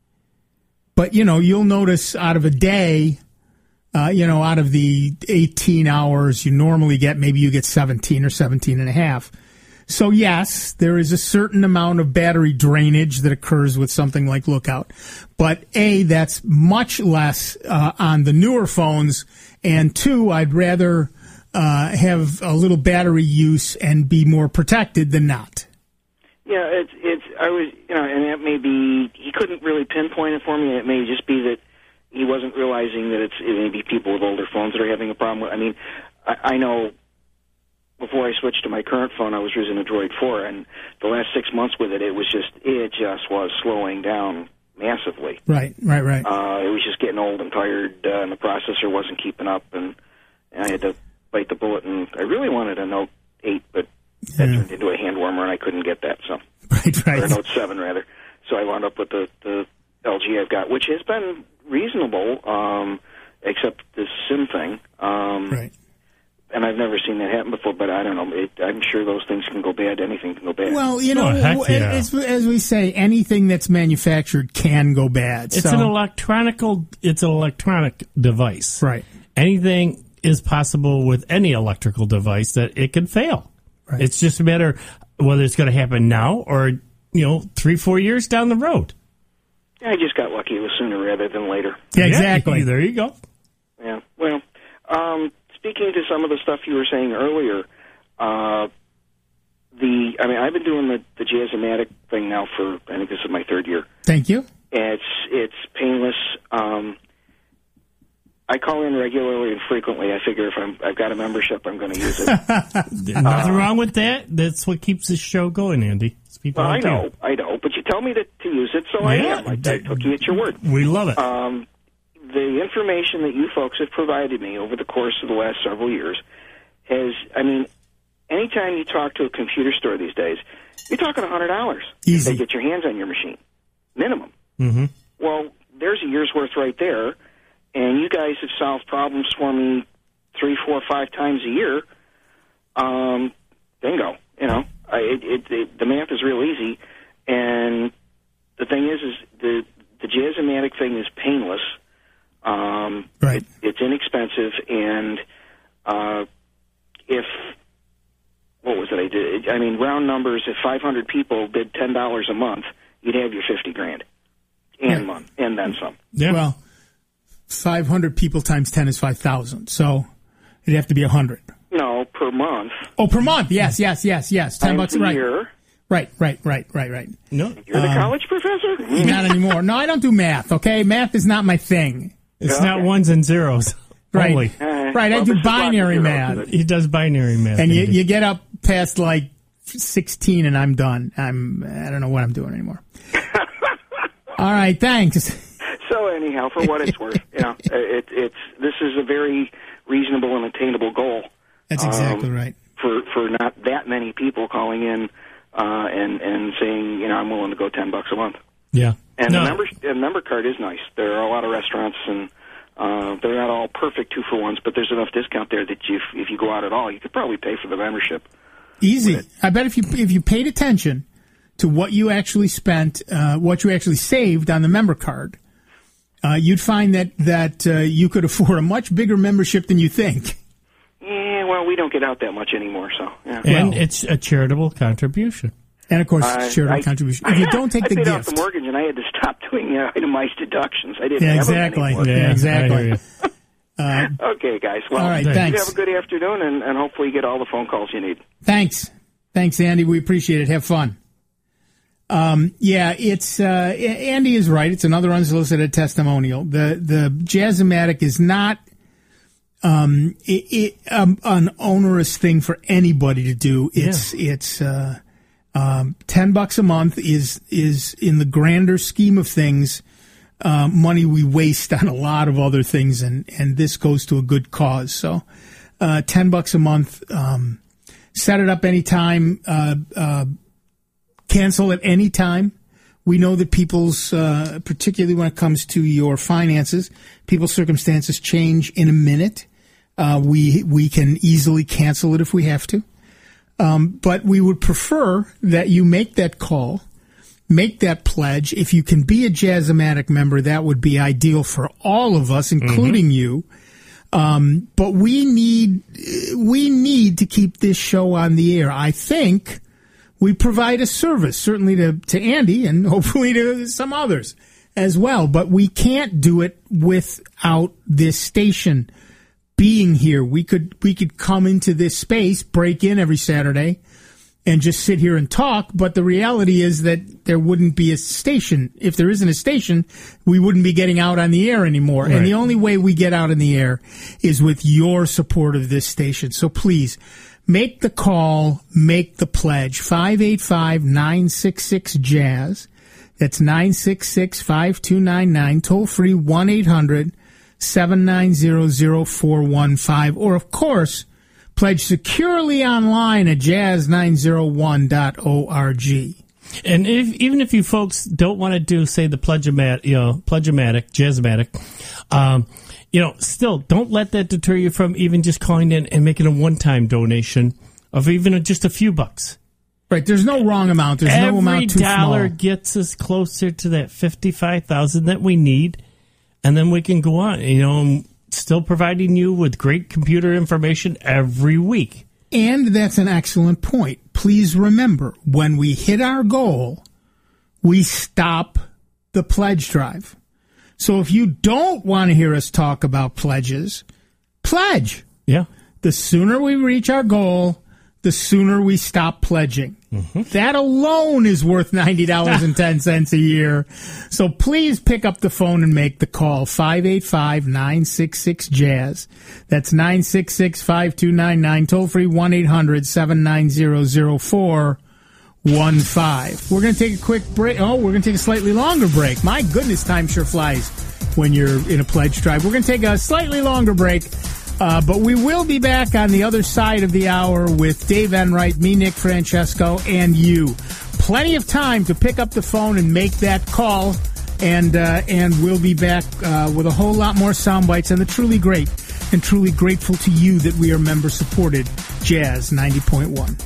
but, you know, you'll notice out of a day... Uh, you know, out of the eighteen hours you normally get, maybe you get seventeen or seventeen and a half. So, yes, there is a certain amount of battery drainage that occurs with something like Lookout. But, A, that's much less uh, on the newer phones. And, two, I'd rather uh, have a little battery use and be more protected than not. Yeah, it's, it's, I was, you know, and it may be, he couldn't really pinpoint it for me. It may just be that he wasn't realizing that it's it may be people with older phones that are having a problem with. I mean, I, I know before I switched to my current phone, I was using a Droid four, and the last six months with it, it was just it just was slowing down massively. Right, right, right. Uh, it was just getting old and tired, uh, and the processor wasn't keeping up, and, and I had to bite the bullet. And I really wanted a Note eight, but that Yeah. turned into a hand warmer, and I couldn't get that. So, Right, right. or a Note seven rather. So I wound up with the the L G I've got, which has been reasonable, um, except this SIM thing. Um, Right. And I've never seen that happen before, but I don't know. It, I'm sure those things can go bad. Anything can go bad. Well, you know, Oh, heck w- yeah. as, as we say, anything that's manufactured can go bad. It's so, an electronical. It's an electronic device. Right. Anything is possible with any electrical device that it can fail. Right. It's just a matter whether it's going to happen now or you know three, four years down the road. I just got lucky. It was sooner rather than later. Yeah, exactly. Yeah, there you go. Yeah. Well, um, speaking to some of the stuff you were saying earlier, uh, the I mean, I've been doing the, the Jazz-O-Matic thing now for, I think this is my third year. Thank you. And it's it's painless. Um, I call in regularly and frequently. I figure if I'm, I've got a membership, I'm going to use it. There's nothing wrong with that. That's what keeps this show going, Andy. It's people Well, I like know, you. I know, but you tell me to, to use it, so I Yeah, am. I, I d- took you at your word. We love it. Um, the information that you folks have provided me over the course of the last several years has, I mean, anytime you talk to a computer store these days, you're talking one hundred dollars Easy. to get your hands on your machine, minimum. mm-hmm. Well, there's a year's worth right there, and you guys have solved problems for me three, four, five times a year. Um, bingo. You know, I, it, it, it, the math is real easy, and the thing is, is the the Jazz-O-Matic thing is painless. Um, Right. it, it's inexpensive, and uh, if what was it I did? I mean, round numbers. If five hundred people bid ten dollars a month, you'd have your fifty grand, and Yeah. month, and then some. Yeah. Well, five hundred people times ten is five thousand. So it'd have to be one hundred. No, per month. Oh, per month. Yes, yes, yes, yes. ten Times bucks. a Right. year. Right, right, right, right, right. no, You're the college professor? Not anymore. No, I don't do math, okay? Math is not my thing. it's Yeah, not okay. ones and zeros. Right. Only. Uh, Right, I well, do this is lots of binary zeros, math. isn't it? He does binary math. And you, Andy. you get up past like sixteen and I'm done. I'm, I don't know what I'm doing anymore. All right, thanks. So anyhow, for what it's worth, you know, it, it's this is a very reasonable and attainable goal. That's exactly um, right. For for not that many people calling in uh, and and saying, you know, I'm willing to go ten bucks a month. yeah. And no, the member the member card is nice. There are a lot of restaurants, and uh, they're not all perfect two for ones, but there's enough discount there that you, if you go out at all, you could probably pay for the membership. Easy. I bet if you if you paid attention to what you actually spent, uh, what you actually saved on the member card, uh, you'd find that that uh, you could afford a much bigger membership than you think. Yeah, well, we don't get out that much anymore, so yeah. and well- it's a charitable contribution. And of course, Uh, charitable I- contribution. If you don't take I the paid gift, off the mortgage, and I had to stop doing uh, itemized deductions. I didn't Yeah, have them exactly. anymore. Yeah, exactly. I hear you. Okay, guys. Well, All right, you thanks. have a good afternoon, and, and hopefully you get all the phone calls you need. Thanks. Thanks, Andy. We appreciate it. Have fun. Um, yeah, it's uh, A- Andy is right. It's another unsolicited testimonial. The the Jazz-O-Matic is not um, it, it, um, an onerous thing for anybody to do. It's it's uh, um, ten bucks a month is is in the grander scheme of things. Uh, money we waste on a lot of other things, and, and this goes to a good cause. So, uh, ten bucks a month. Um, set it up anytime. Uh, uh, cancel at any time. We know that people's, uh, particularly when it comes to your finances, people's circumstances change in a minute. Uh, we we can easily cancel it if we have to. Um, but we would prefer that you make that call. Make that pledge. If you can be a Jazz-O-Matic member, that would be ideal for all of us, including mm-hmm. you. Um, but we need we need to keep this show on the air. I think we provide a service, certainly to, to Andy and hopefully to some others as well. But we can't do it without this station being here. We could we could come into this space, break in every Saturday, and just sit here and talk. But the reality is that there wouldn't be a station. If there isn't a station, we wouldn't be getting out on the air anymore. Right. And the only way we get out in the air is with your support of this station. So please make the call, make the pledge. five eight five, nine six six, jazz. That's nine six six, five two nine nine. Toll free one eight hundred, seven nine zero, zero four one five. Or, of course, pledge securely online at jazz nine oh one dot org. And if, even if you folks don't want to do, say, the pledge-o-matic, you know, pledge-o-matic, jazz-o-matic, um, you know, still, don't let that deter you from even just calling in and making a one-time donation of even just a few bucks. Right, there's no wrong amount. There's Every no amount too small. Every dollar gets us closer to that fifty-five thousand that we need, and then we can go on, you know, still providing you with great computer information every week. And that's an excellent point. Please remember, when we hit our goal, we stop the pledge drive. So if you don't want to hear us talk about pledges, pledge. Yeah. The sooner we reach our goal, the sooner we stop pledging. Mm-hmm. That alone is worth ninety dollars and ten cents a year. So please pick up the phone and make the call. five eight five, nine six six, jazz. That's nine six six, five two nine nine. Toll free one eight hundred, seven nine zero, zero four one five. We're going to take a quick break. Oh, we're going to take a slightly longer break. My goodness, time sure flies when you're in a pledge drive. We're going to take a slightly longer break. Uh, but we will be back on the other side of the hour with Dave Enright, me, Nick Francesco, and you. Plenty of time to pick up the phone and make that call, and uh, and we'll be back uh, with a whole lot more sound bites and the truly great and truly grateful to you that we are member-supported Jazz ninety point one.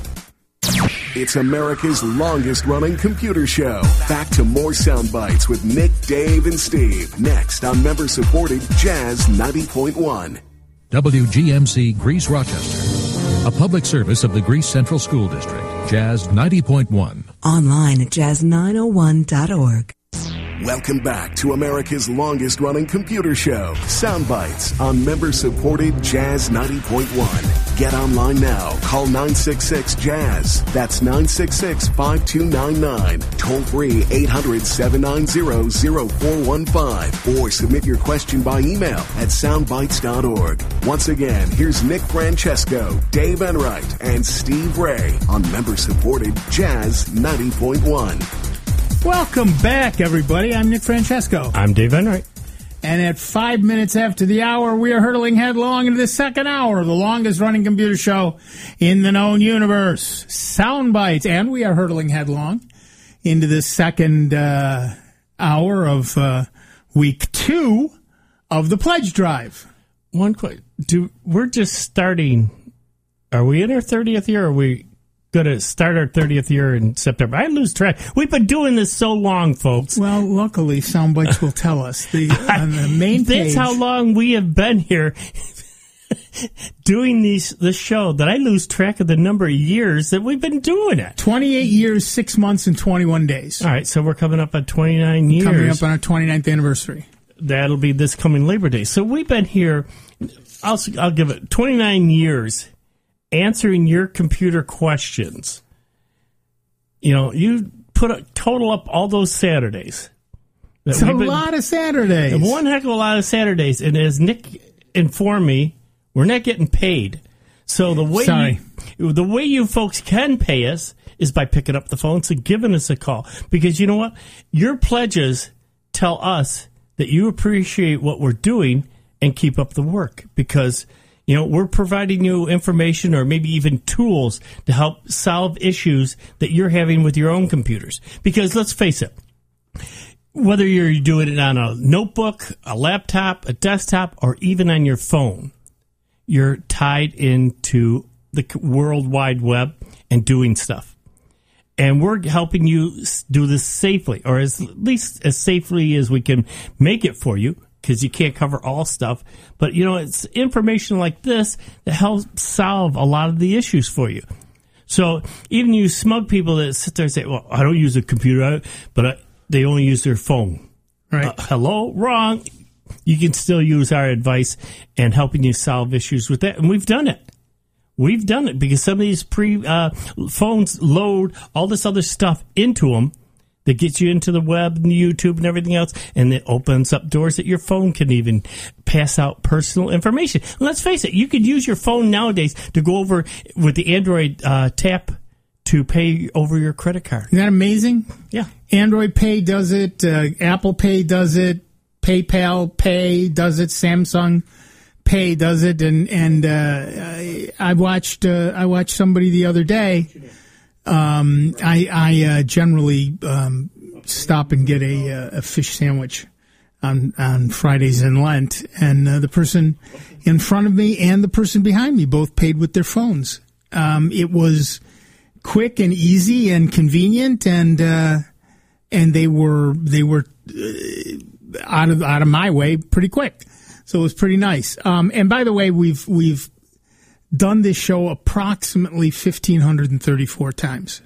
It's America's longest-running computer show. Back to more sound bites with Nick, Dave, and Steve. Next on member-supported Jazz ninety point one. W G M C Greece Rochester, a public service of the Greece Central School District, Jazz ninety point one. Online at jazz nine oh one dot org. Welcome back to America's longest-running computer show, Soundbites, on member-supported Jazz ninety point one. Get online now. Call nine six six, jazz. That's nine six six, five two nine nine. Toll free eight hundred, seven nine zero, zero four one five. Or submit your question by email at soundbites dot org. Once again, here's Nick Francesco, Dave Enright, and Steve Ray on member-supported Jazz ninety point one. Welcome back, everybody. I'm Nick Francesco. I'm Dave Enright. And at five minutes after the hour, we are hurtling headlong into the second hour of the longest-running computer show in the known universe, Soundbites. And we are hurtling headlong into the second uh, hour of uh, week two of the Pledge Drive. One quick, do we're just starting? Are we in our thirtieth year? Or are we going to start our thirtieth year in September? I lose track. We've been doing this so long, folks. Well, luckily, Soundbites will tell us. The, on the main page. That's how long we have been here doing these this show that I lose track of the number of years that we've been doing it. twenty-eight years, six months, and twenty-one days. All right, so we're coming up on twenty-nine years. Coming up on our twenty-ninth anniversary. That'll be this coming Labor Day. So we've been here, I'll, I'll give it twenty-nine years answering your computer questions. You know, you put a total up all those Saturdays. It's a been, lot of Saturdays. One heck of a lot of Saturdays. And as Nick informed me, we're not getting paid. So the way Sorry. You, the way you folks can pay us is by picking up the phones and giving us a call. Because you know what? Your pledges tell us that you appreciate what we're doing and keep up the work. Because you know, we're providing you information or maybe even tools to help solve issues that you're having with your own computers. Because let's face it, whether you're doing it on a notebook, a laptop, a desktop, or even on your phone, you're tied into the World Wide Web and doing stuff. And we're helping you do this safely, or as, at least as safely as we can make it for you, because you can't cover all stuff. But, you know, it's information like this that helps solve a lot of the issues for you. So even you smug people that sit there and say, well, I don't use a computer, but I, they only use their phone. Right. Uh, hello? Wrong. You can still use our advice and helping you solve issues with that. And we've done it. We've done it because some of these pre uh, phones load all this other stuff into them that gets you into the web and YouTube and everything else, and it opens up doors that your phone can even pass out personal information. And let's face it, you could use your phone nowadays to go over with the Android uh, tap to pay over your credit card. Isn't that amazing? Yeah. Android Pay does it. Uh, Apple Pay does it. PayPal Pay does it. Samsung Pay does it. And and uh, I, I watched uh, I watched somebody the other day. Um, I I uh, generally um, stop and get a, uh, a fish sandwich on on Fridays in Lent, and uh, the person in front of me and the person behind me both paid with their phones. Um, it was quick and easy and convenient, and uh, and they were they were uh, out of out of my way pretty quick, so it was pretty nice. Um, and by the way, we've we've done this show approximately one thousand five hundred thirty-four times.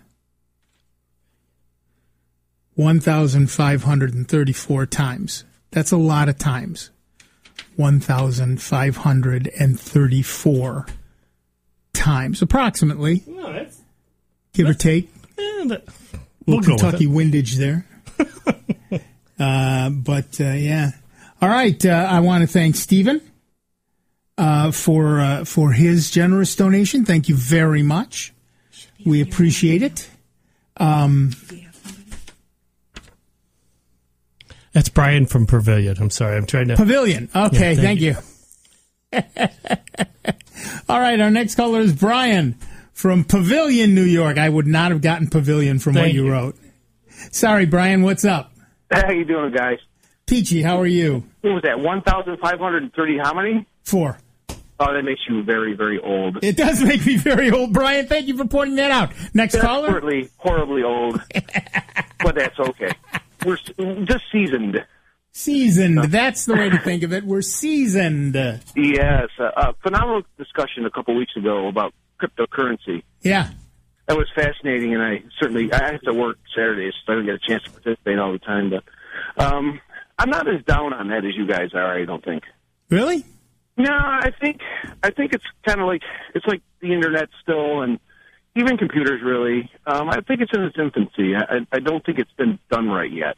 one thousand five hundred thirty-four times. That's a lot of times. one thousand five hundred thirty-four times, approximately. No, that's, give that's, or take. Eh, that, we'll little Kentucky windage there. uh, but, uh, yeah. All right. Uh, I want to thank Stephen uh, for uh, for his generous donation. Thank you very much. We appreciate it. Um, That's Brian from Pavilion. I'm sorry. I'm trying to... Pavilion. Okay. Yeah, thank, thank you. you. All right. Our next caller is Brian from Pavilion, New York. I would not have gotten Pavilion from thank what you, you wrote. Sorry, Brian. What's up? How you doing, guys? Peachy, how are you? What was that, one thousand five hundred thirty how many? Four. Oh, that makes you very, very old. It does make me very old, Brian. Thank you for pointing that out. Next caller? Desperately, horribly old. But that's okay. We're just seasoned. Seasoned. That's the way to think of it. We're seasoned. Yes. Uh, uh, phenomenal discussion a couple weeks ago about cryptocurrency. Yeah. That was fascinating, and I certainly, I have to work Saturdays, so I don't get a chance to participate all the time. But um, I'm not as down on that as you guys are, I don't think. Really? No, I think I think it's kind of like, it's like the Internet still, and even computers, really. Um, I think it's in its infancy. I, I don't think it's been done right yet.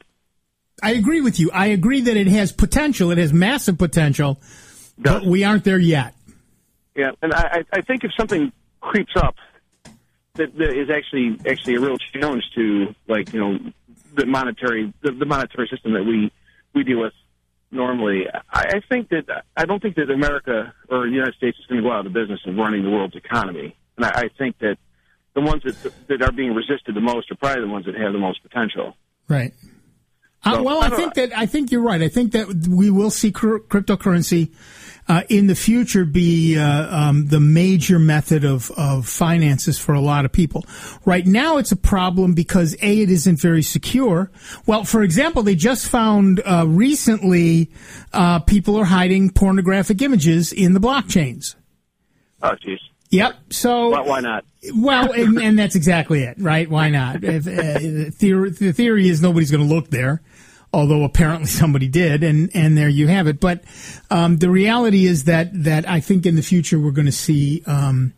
I agree with you. I agree that it has potential. It has massive potential, but we aren't there yet. Yeah, and I, I think if something creeps up that, that is actually actually a real challenge to, like, you know, the monetary the, the monetary system that we, we deal with normally, I, I think that I don't think that America or the United States is going to go out of business of running the world's economy. And I, I think that the ones that that are being resisted the most are probably the ones that have the most potential. Right. So, uh, well, I, I think that I think you're right. I think that we will see cr- cryptocurrency uh, in the future be uh, um, the major method of, of finances for a lot of people. Right now, it's a problem because A, it isn't very secure. Well, for example, they just found uh, recently uh, people are hiding pornographic images in the blockchains. Oh, jeez. Yep. So well, why not? Well, and, and that's exactly it, right? Why not? If, uh, the, theory, the theory is nobody's going to look there, although apparently somebody did, and, and there you have it. But um, the reality is that that I think in the future we're going to see um,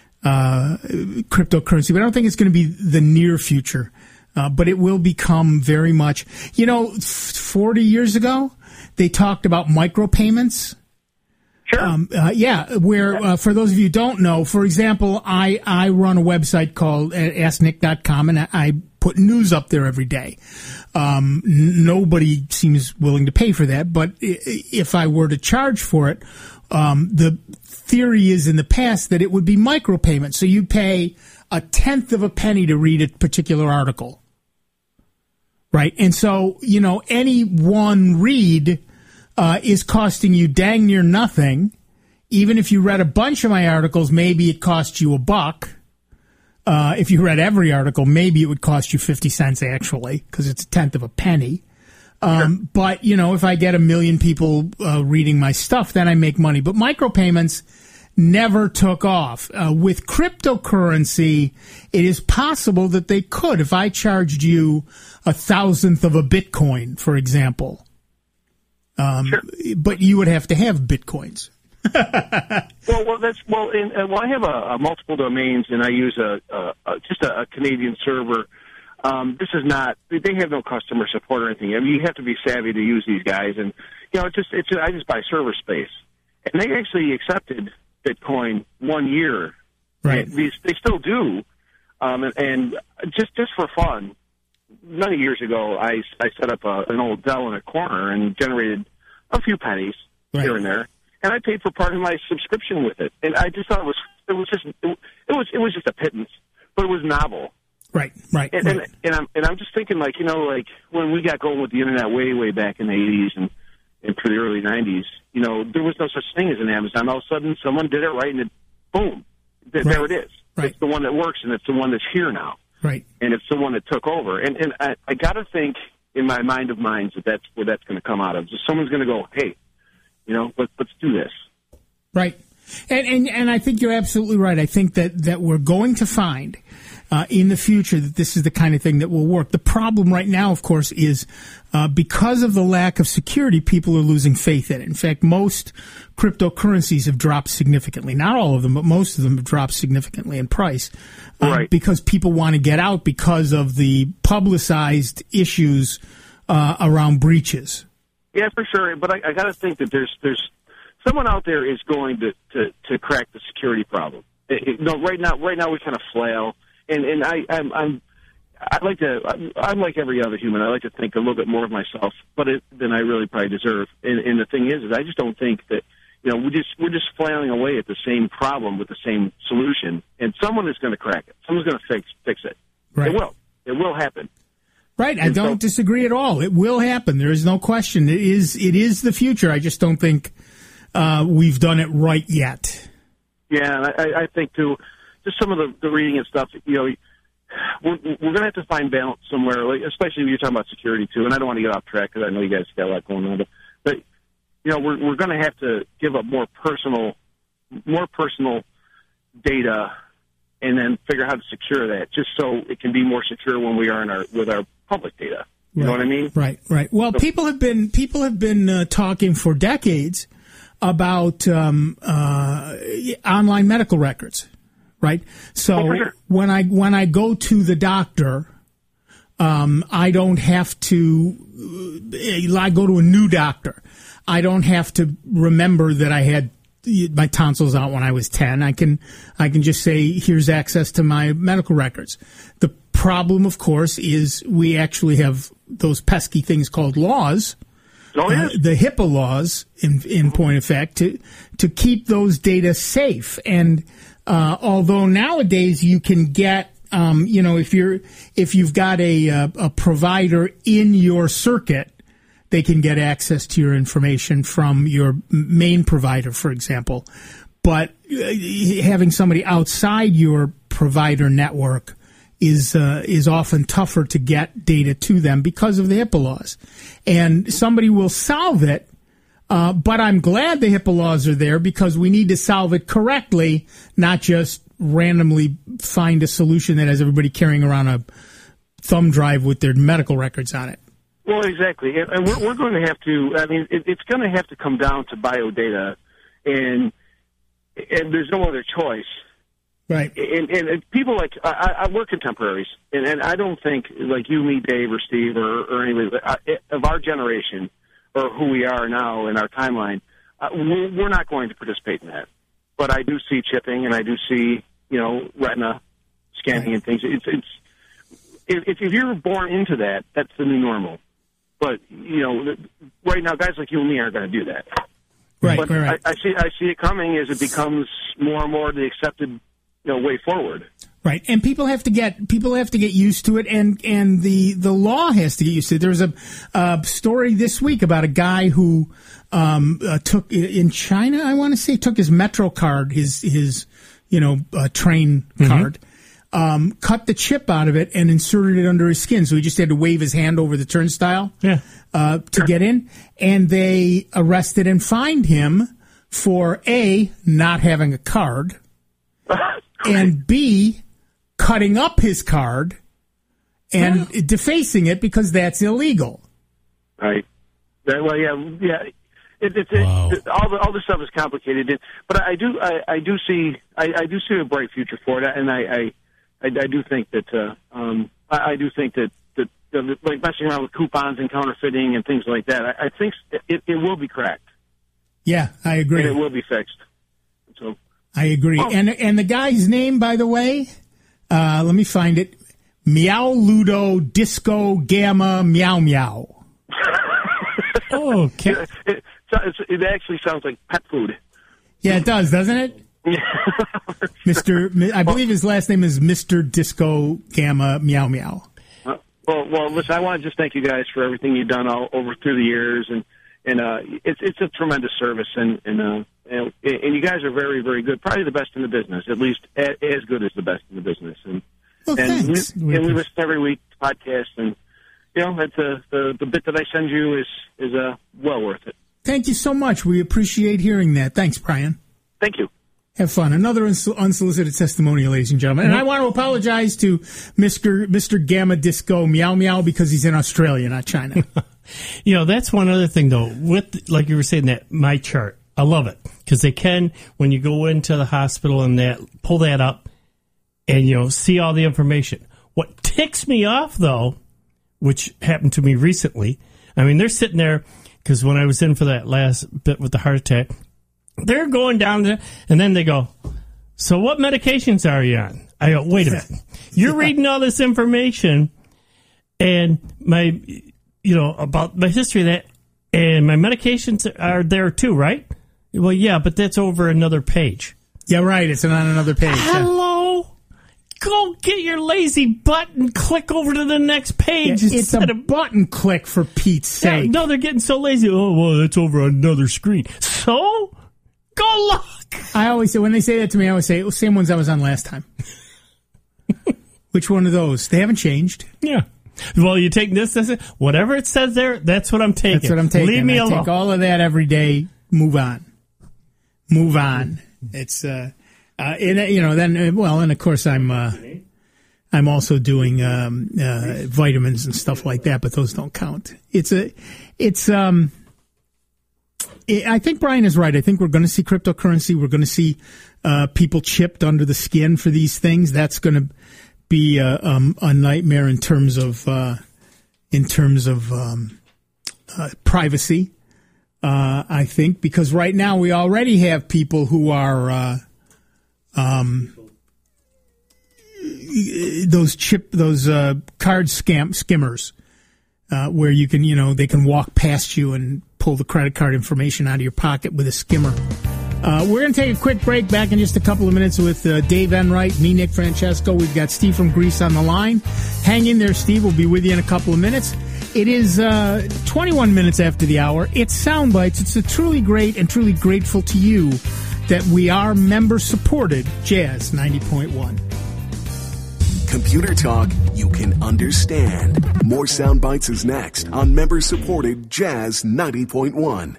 uh, cryptocurrency, but I don't think it's going to be the near future. Uh, but it will become very much. You know, forty years ago they talked about micropayments. Sure. Um, uh, yeah, where, uh, for those of you who don't know, for example, I, I run a website called ask nick dot com, and I, I put news up there every day. Um, n- nobody seems willing to pay for that, but I- if I were to charge for it, um, the theory is in the past that it would be micropayments. So you pay a tenth of a penny to read a particular article. Right? And so, you know, any one read Uh, is costing you dang near nothing. Even if you read a bunch of my articles, maybe it cost you a buck. Uh, if you read every article, maybe it would cost you fifty cents actually, because it's a tenth of a penny. Um, sure. But, you know, if I get a million people uh, reading my stuff, then I make money. But micropayments never took off. Uh, with cryptocurrency, it is possible that they could. If I charged you a thousandth of a Bitcoin, for example. Um, sure. But you would have to have Bitcoins. well, well, that's well. In, uh, well, I have a, a multiple domains, and I use a, a, a just a, a Canadian server. Um, this is not. They have no customer support or anything. I mean, you have to be savvy to use these guys, and you know, it's just it's. I just buy server space, and they actually accepted Bitcoin one year. Right. These they still do, um, and, and just just for fun. Many years ago, I I set up a, an old Dell in a corner and generated a few pennies right. here and there. And I paid for part of my subscription with it, and I just thought it was it was just it, it was it was just a pittance, but it was novel. Right, right, and, right. And, and I'm and I'm just thinking, like, you know, like when we got going with the internet way way back in the eighties and and through the early nineties, you know, there was no such thing as an Amazon. All of a sudden, someone did it right, and it, boom, th- right. there it is. Right. It's the one that works, and it's the one that's here now. Right. And it's the one that took over. And and I, I got to think in my mind of minds that that's where that's going to come out of. So someone's going to go, hey, you know, let's let's do this. Right. And, and and I think you're absolutely right. I think that, that we're going to find uh, in the future that this is the kind of thing that will work. The problem right now, of course, is uh, because of the lack of security, people are losing faith in it. In fact, most cryptocurrencies have dropped significantly. Not all of them, but most of them have dropped significantly in price um, right. because people want to get out because of the publicized issues uh, around breaches. Yeah, for sure. But I, I got to think that there's there's someone out there is going to, to, to crack the security problem. It, it, no, right now, right now we kind of flail, and and I I'm, I'm I like to I'm, I'm like every other human. I like to think a little bit more of myself, but it, than I really probably deserve. And, and the thing is, is I just don't think that you know we just we're just flailing away at the same problem with the same solution, and someone is going to crack it. Someone's going to fix fix it. Right. It will. It will happen. Right, I And don't so, disagree at all. It will happen. There is no question. It is. It is the future. I just don't think uh, we've done it right yet. Yeah, and I, I think too, just some of the, the reading and stuff. You know, we're, we're going to have to find balance somewhere, like, especially when you're talking about security too. And I don't want to get off track because I know you guys got a lot going on. But, but you know, we're we're going to have to give up more personal, more personal data, and then figure out how to secure that, just so it can be more secure when we are in our with our public data. You right. know what I mean? Right, right. Well, so, people have been people have been uh, talking for decades about um, uh, online medical records, right? So oh, for sure. when I when I go to the doctor, um, I don't have to. Uh, I go to a new doctor. I don't have to remember that I had my tonsils out when I was ten. I can I can just say, here's access to my medical records. The problem, of course, is we actually have those pesky things called laws. Oh, yes. uh, the HIPAA laws, in in point of fact, to to keep those data safe. And uh, although nowadays you can get, um, you know, if you're if you've got a a, a provider in your circuit, they can get access to your information from your main provider, for example. But having somebody outside your provider network is uh, is often tougher to get data to them because of the HIPAA laws. And somebody will solve it, uh, but I'm glad the HIPAA laws are there because we need to solve it correctly, not just randomly find a solution that has everybody carrying around a thumb drive with their medical records on it. Well, exactly, and we're, we're going to have to. I mean, it, it's going to have to come down to biodata, and and there's no other choice. Right. And, and, and people like I, I work contemporaries, and, and I don't think like you, me, Dave, or Steve, or, or anybody of our generation, or who we are now in our timeline, uh, we're not going to participate in that. But I do see chipping, and I do see you know retina scanning right. and things. It's it's if, if you're born into that, that's the new normal. But you know, right now, guys like you and me aren't going to do that. Right, but right, right. I, I see, I see it coming as it becomes more and more the accepted, you know, way forward. Right, and people have to get people have to get used to it, and, and the, the law has to get used to it. There's a, a story this week about a guy who um, uh, took in China. I want to say took his Metro card, his his you know uh, train mm-hmm. card. Um, cut the chip out of it and inserted it under his skin. So he just had to wave his hand over the turnstile yeah. uh, to sure. get in. And they arrested and fined him for A, not having a card, and B, cutting up his card and yeah. defacing it because that's illegal. Right. Well, yeah, yeah. it, it's Wow. it, all the all this stuff is complicated. It, but I do I, I do see I, I do see a bright future for it, and I I, I, I do think that uh, um I, I do think that that uh, like messing around with coupons and counterfeiting and things like that. I, I think it, it will be cracked. Yeah, I agree. And it will be fixed. So I agree. Oh. And and the guy's name, by the way, uh, let me find it. Meow Ludo Disco Gamma Meow Meow. Oh, okay. It, it, it actually sounds like pet food. Yeah, it does, doesn't it? Mister I believe his last name is Mister Disco Gamma Meow Meow. Uh, well, well, listen, I want to just thank you guys for everything you've done all over through the years, and and uh, it's it's a tremendous service, and and, uh, and and you guys are very very good, probably the best in the business, at least as, as good as the best in the business, and Well, and thanks. we, and we listen every week to podcasts, and you know that's uh, the the bit that I send you is is uh, well worth it. Thank you so much. We appreciate hearing that. Thanks, Brian. Thank you. Have fun. Another uns- unsolicited testimonial, ladies and gentlemen. And I want to apologize to Mister Mister Gamma Disco Meow Meow because he's in Australia, not China. You know, that's one other thing, though. With, like you were saying, that My Chart, I love it. Because they can, when you go into the hospital and that, pull that up and, you know, see all the information. What ticks me off, though, which happened to me recently, I mean, they're sitting there, because when I was in for that last bit with the heart attack, they're going down there, and then they go, so what medications are you on? I go, wait a minute. You're reading all this information, and my, you know, about my history of that, and my medications are there too, right? Well, yeah, but that's over another page. Yeah, right. It's on another page. Yeah. Hello? Go get your lazy butt and click over to the next page. It's a instead of button click, for Pete's Yeah, sake. no, they're getting so lazy. Oh, well, that's over another screen. So, go look. I always say, when they say that to me, I always say, oh, same ones I was on last time. Which one of those? They haven't changed. Yeah. Well, you take this, this, whatever it says there, that's what I'm taking. That's what I'm taking. Leave me I alone. take all of that every day. Move on. Move on. It's, uh, uh, and, you know, then, uh, well, and of course I'm, uh, I'm also doing, um, uh, vitamins and stuff like that, but those don't count. It's a, it's, um, it, I think Brian is right. I think we're going to see cryptocurrency. We're going to see, uh, people chipped under the skin for these things. That's going to be a, um, a nightmare in terms of, uh, in terms of, um, uh, privacy. Uh, I think, because right now we already have people who are, uh, um, those chip, those, uh, card scam skimmers, uh, where you can, you know, they can walk past you and pull the credit card information out of your pocket with a skimmer. Uh, we're going to take a quick break. Back in just a couple of minutes with uh, Dave Enright, me, Nick Francesco. We've got Steve from Greece on the line. Hang in there, Steve. We'll be with you in a couple of minutes. It is uh, twenty-one minutes after the hour. It's Soundbites. It's a truly great and truly grateful to you that we are member-supported Jazz ninety point one. Computer talk you can understand. More Soundbites is next on member-supported Jazz ninety point one.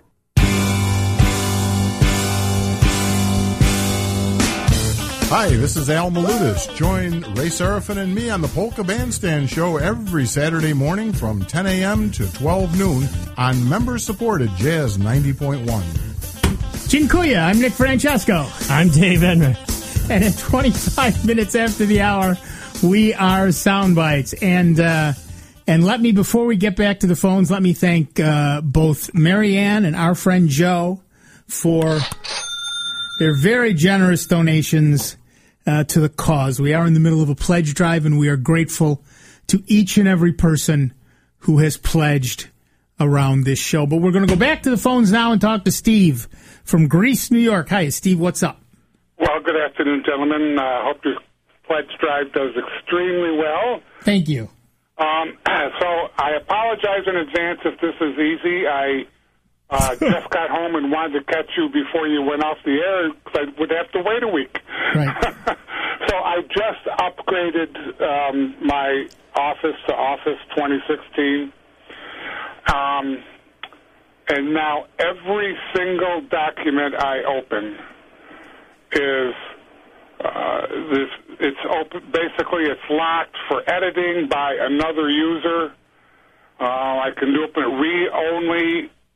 Hi, this is Al Malutis. Join Ray Seraphin and me on the Polka Bandstand Show every Saturday morning from ten a.m. to twelve noon on member-supported Jazz ninety point one. Dziękuję. I'm Nick Francesco. I'm Dave Enright. And at twenty-five minutes after the hour, we are Soundbites. And uh, and let me, before we get back to the phones, let me thank uh, both Marianne and our friend Joe for their very generous donations uh, to the cause. We are in the middle of a pledge drive, and we are grateful to each and every person who has pledged around this show. But we're going to go back to the phones now and talk to Steve from Greece, New York. Hi, Steve. What's up? Well, good afternoon, gentlemen. I uh, hope your pledge drive does extremely well. Thank you. Um, so I apologize in advance if this is easy. I uh, just got home and wanted to catch you before you went off the air because I would have to wait a week. Right. So I just upgraded um, my Office to Office twenty sixteen. Um, and now every single document I open is uh, this. It's open. Basically, it's locked for editing by another user. Uh, I can open it read only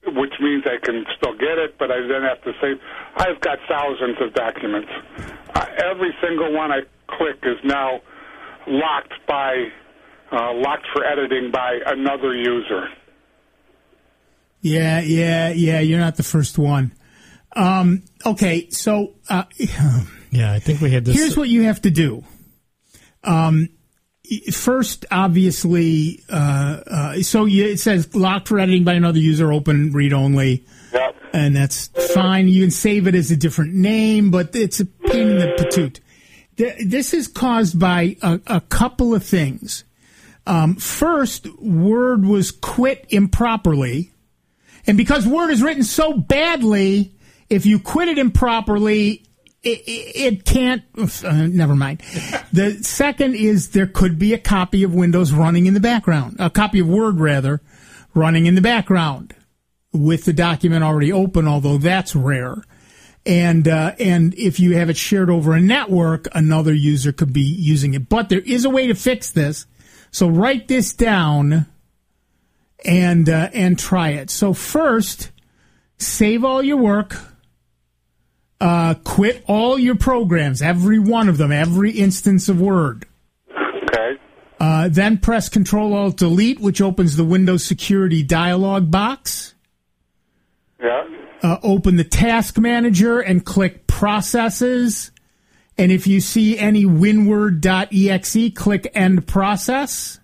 which means I can still get it, but I then have to say, I've got thousands of documents. Uh, every single one I click is now locked by, uh, locked for editing by another user. Yeah, yeah, yeah, you're not the first one. Um, okay, so... Uh, yeah, I think we had this... Here's what you have to do. Um, first, obviously, uh, uh, so you, it says locked for editing by another user, open, read-only. Yep. And that's fine. You can save it as a different name, but it's a pain in the patoot. This is caused by a, a couple of things. Um, first, Word was quit improperly. And because Word is written so badly, if you quit it improperly, it, it, it can't... Uh, never mind. The second is there could be a copy of Windows running in the background. A copy of Word, rather, running in the background with the document already open, although that's rare. And uh, and if you have it shared over a network, another user could be using it. But there is a way to fix this. So write this down and uh, and try it. So first, save all your work. Uh, quit all your programs, every one of them, every instance of Word. Okay. Uh, then press Control Alt Delete, which opens the Windows Security dialog box. Yeah. Uh, open the Task Manager and click Processes. And if you see any winword dot E X E, click End Process.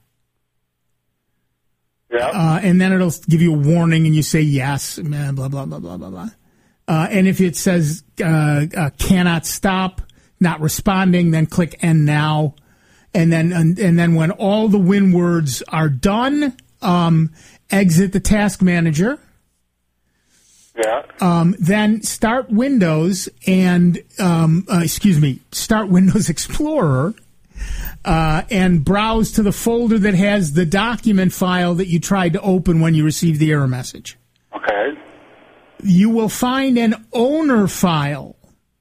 Yeah. Uh, and then it'll give you a warning and you say yes, blah, blah, blah, blah, blah, blah. Uh, and if it says uh, uh, cannot stop, not responding, then click End Now. And then and, and then when all the WinWords are done, um, exit the Task Manager. Yeah. Um, then start Windows and, um, uh, excuse me, start Windows Explorer uh, and browse to the folder that has the document file that you tried to open when you received the error message. Okay. You will find an owner file.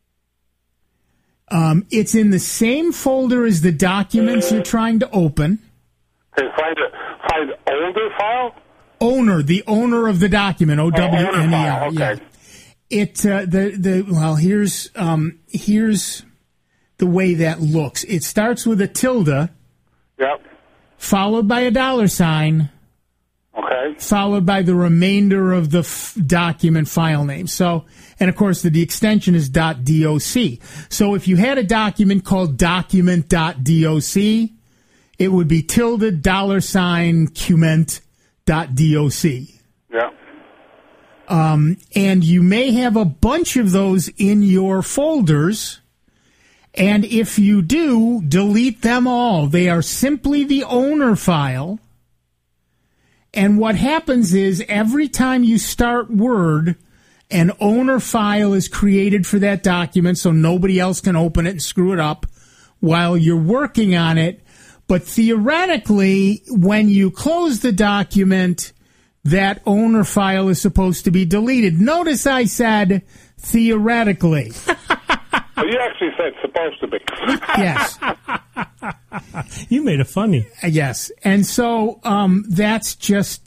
Um, it's in the same folder as the documents you're trying to open. Okay, find a, find older file? Owner, the owner of the document, O W N E R. Oh, okay. Yeah. It uh, the the well here's um here's the way that looks. It starts with a tilde. Yep. Followed by a dollar sign. Okay. Followed by the remainder of the f- document file name. So, and of course, the, the extension is .doc. So if you had a document called document.doc, it would be tilde dollar sign cument. .doc. Yeah. Um, and you may have a bunch of those in your folders. And if you do, delete them all. They are simply the owner file. And what happens is every time you start Word, an owner file is created for that document so nobody else can open it and screw it up while you're working on it. But theoretically, when you close the document, that owner file is supposed to be deleted. Notice I said theoretically. Well, you actually said supposed to be. Yes. You made it funny. Yes. And so um, that's just,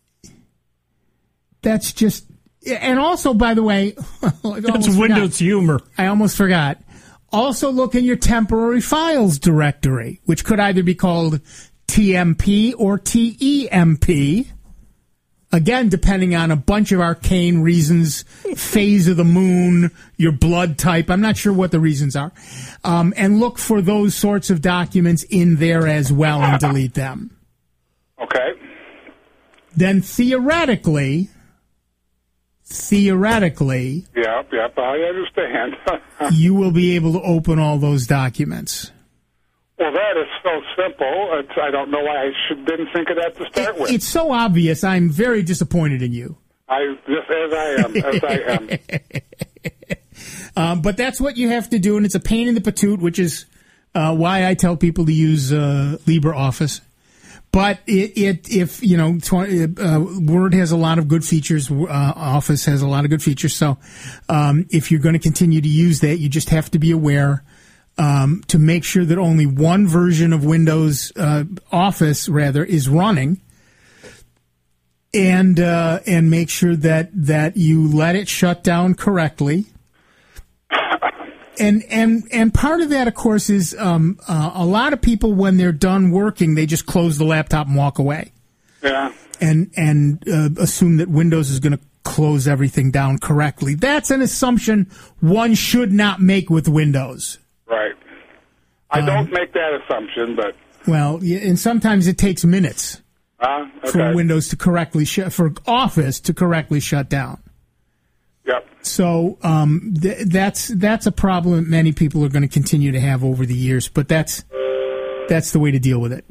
that's just, and also, by the way, that's Windows humor. I almost forgot. Also look in your temporary files directory, which could either be called T M P or T E M P. Again, depending on a bunch of arcane reasons, phase of the moon, your blood type. I'm not sure what the reasons are. Um, and look for those sorts of documents in there as well and delete them. Okay. Then theoretically, theoretically, Yep, yep, I understand. you will be able to open all those documents. Well, that is so simple. It's, I don't know why I should, didn't think of that to start It, with. it's so obvious. I'm very disappointed in you. I just as I am, as I am. um, but that's what you have to do, and it's a pain in the patoot, which is uh, why I tell people to use uh, LibreOffice. But it, it if you know, tw- uh, Word has a lot of good features. Uh, Office has a lot of good features. So um, if you're going to continue to use that, you just have to be aware um, to make sure that only one version of Windows uh, Office, rather, is running. and uh, and make sure that that you let it shut down correctly. And and and part of that, of course, is um, uh, a lot of people, when they're done working, they just close the laptop and walk away. Yeah. And and uh, assume that Windows is going to close everything down correctly. That's an assumption one should not make with Windows. Right. I Um, don't make that assumption, but Well, yeah, and sometimes it takes minutes uh, okay. for Windows to correctly shut, for Office to correctly shut down. Yep. So um, th- that's that's a problem many people are going to continue to have over the years, but that's that's the way to deal with it.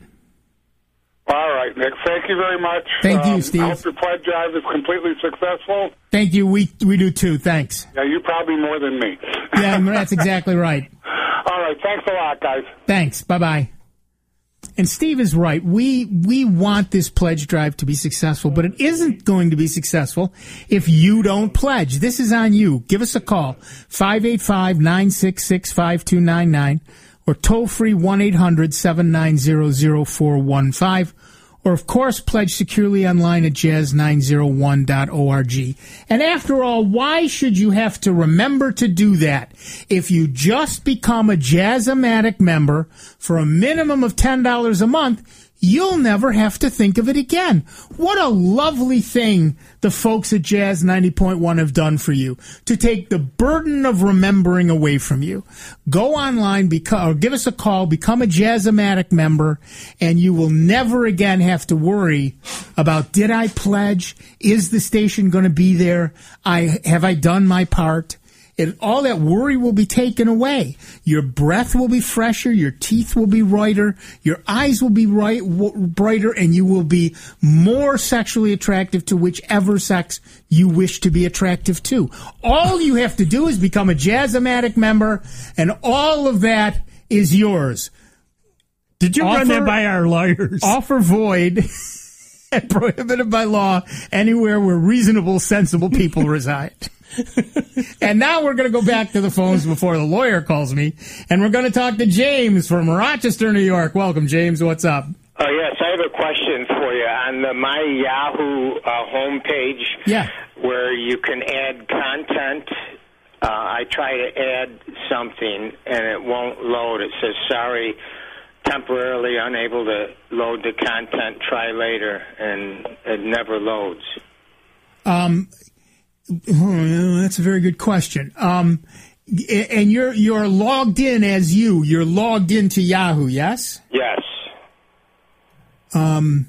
All right, Nick. Thank you very much. Thank you, Um, Steve. I hope your pledge drive is completely successful. Thank you. We we do too. Thanks. Yeah, you probably more than me. Yeah, that's exactly right. All right. Thanks a lot, guys. Thanks. Bye bye. And Steve is right. We we want this pledge drive to be successful, but it isn't going to be successful if you don't pledge. This is on you. Give us a call, five eight five, nine six six, five two nine nine, or toll free one eight hundred, seven nine zero, zero four one five. Or, of course, pledge securely online at jazz nine oh one dot org. And after all, why should you have to remember to do that? If you just become a Jazz-O-Matic member for a minimum of ten dollars a month, you'll never have to think of it again. What a lovely thing the folks at Jazz ninety point one have done for you, to take the burden of remembering away from you. Go online, beca- or give us a call, become a Jazz-O-Matic member, and you will never again have to worry about, did I pledge? Is the station going to be there? I have I done my part? It, all that worry will be taken away. Your breath will be fresher, your teeth will be whiter, your eyes will be right, w- brighter, and you will be more sexually attractive to whichever sex you wish to be attractive to. All you have to do is become a Jazz-O-Matic member, and all of that is yours. Did you Offer, run that by our lawyers? Offer void and prohibited by law anywhere where reasonable, sensible people reside. And now we're going to go back to the phones before the lawyer calls me, and we're going to talk to James from Rochester, New York. Welcome, James. What's up? Oh, yes, I have a question for you. On the My Yahoo uh, homepage, yeah. where you can add content, uh, I try to add something, and it won't load. It says, sorry, temporarily unable to load the content, try later, and it never loads. Um... Oh, that's a very good question. Um, and you're you're logged in as you. You're logged into Yahoo, yes? Yes. Um,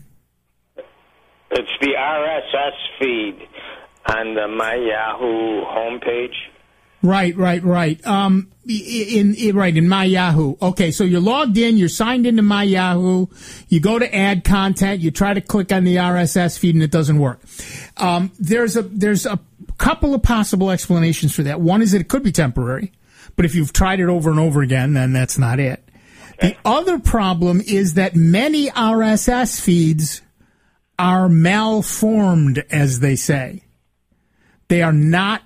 it's the R S S feed on the My Yahoo homepage. Right, right, right. Um, in, in right in My Yahoo. Okay, so you're logged in. You're signed into My Yahoo. You go to add content. You try to click on the R S S feed, and it doesn't work. Um, there's a there's a couple of possible explanations for that. One is that it could be temporary, but if you've tried it over and over again, then that's not it. Okay. The other problem is that many R S S feeds are malformed, as they say. They are not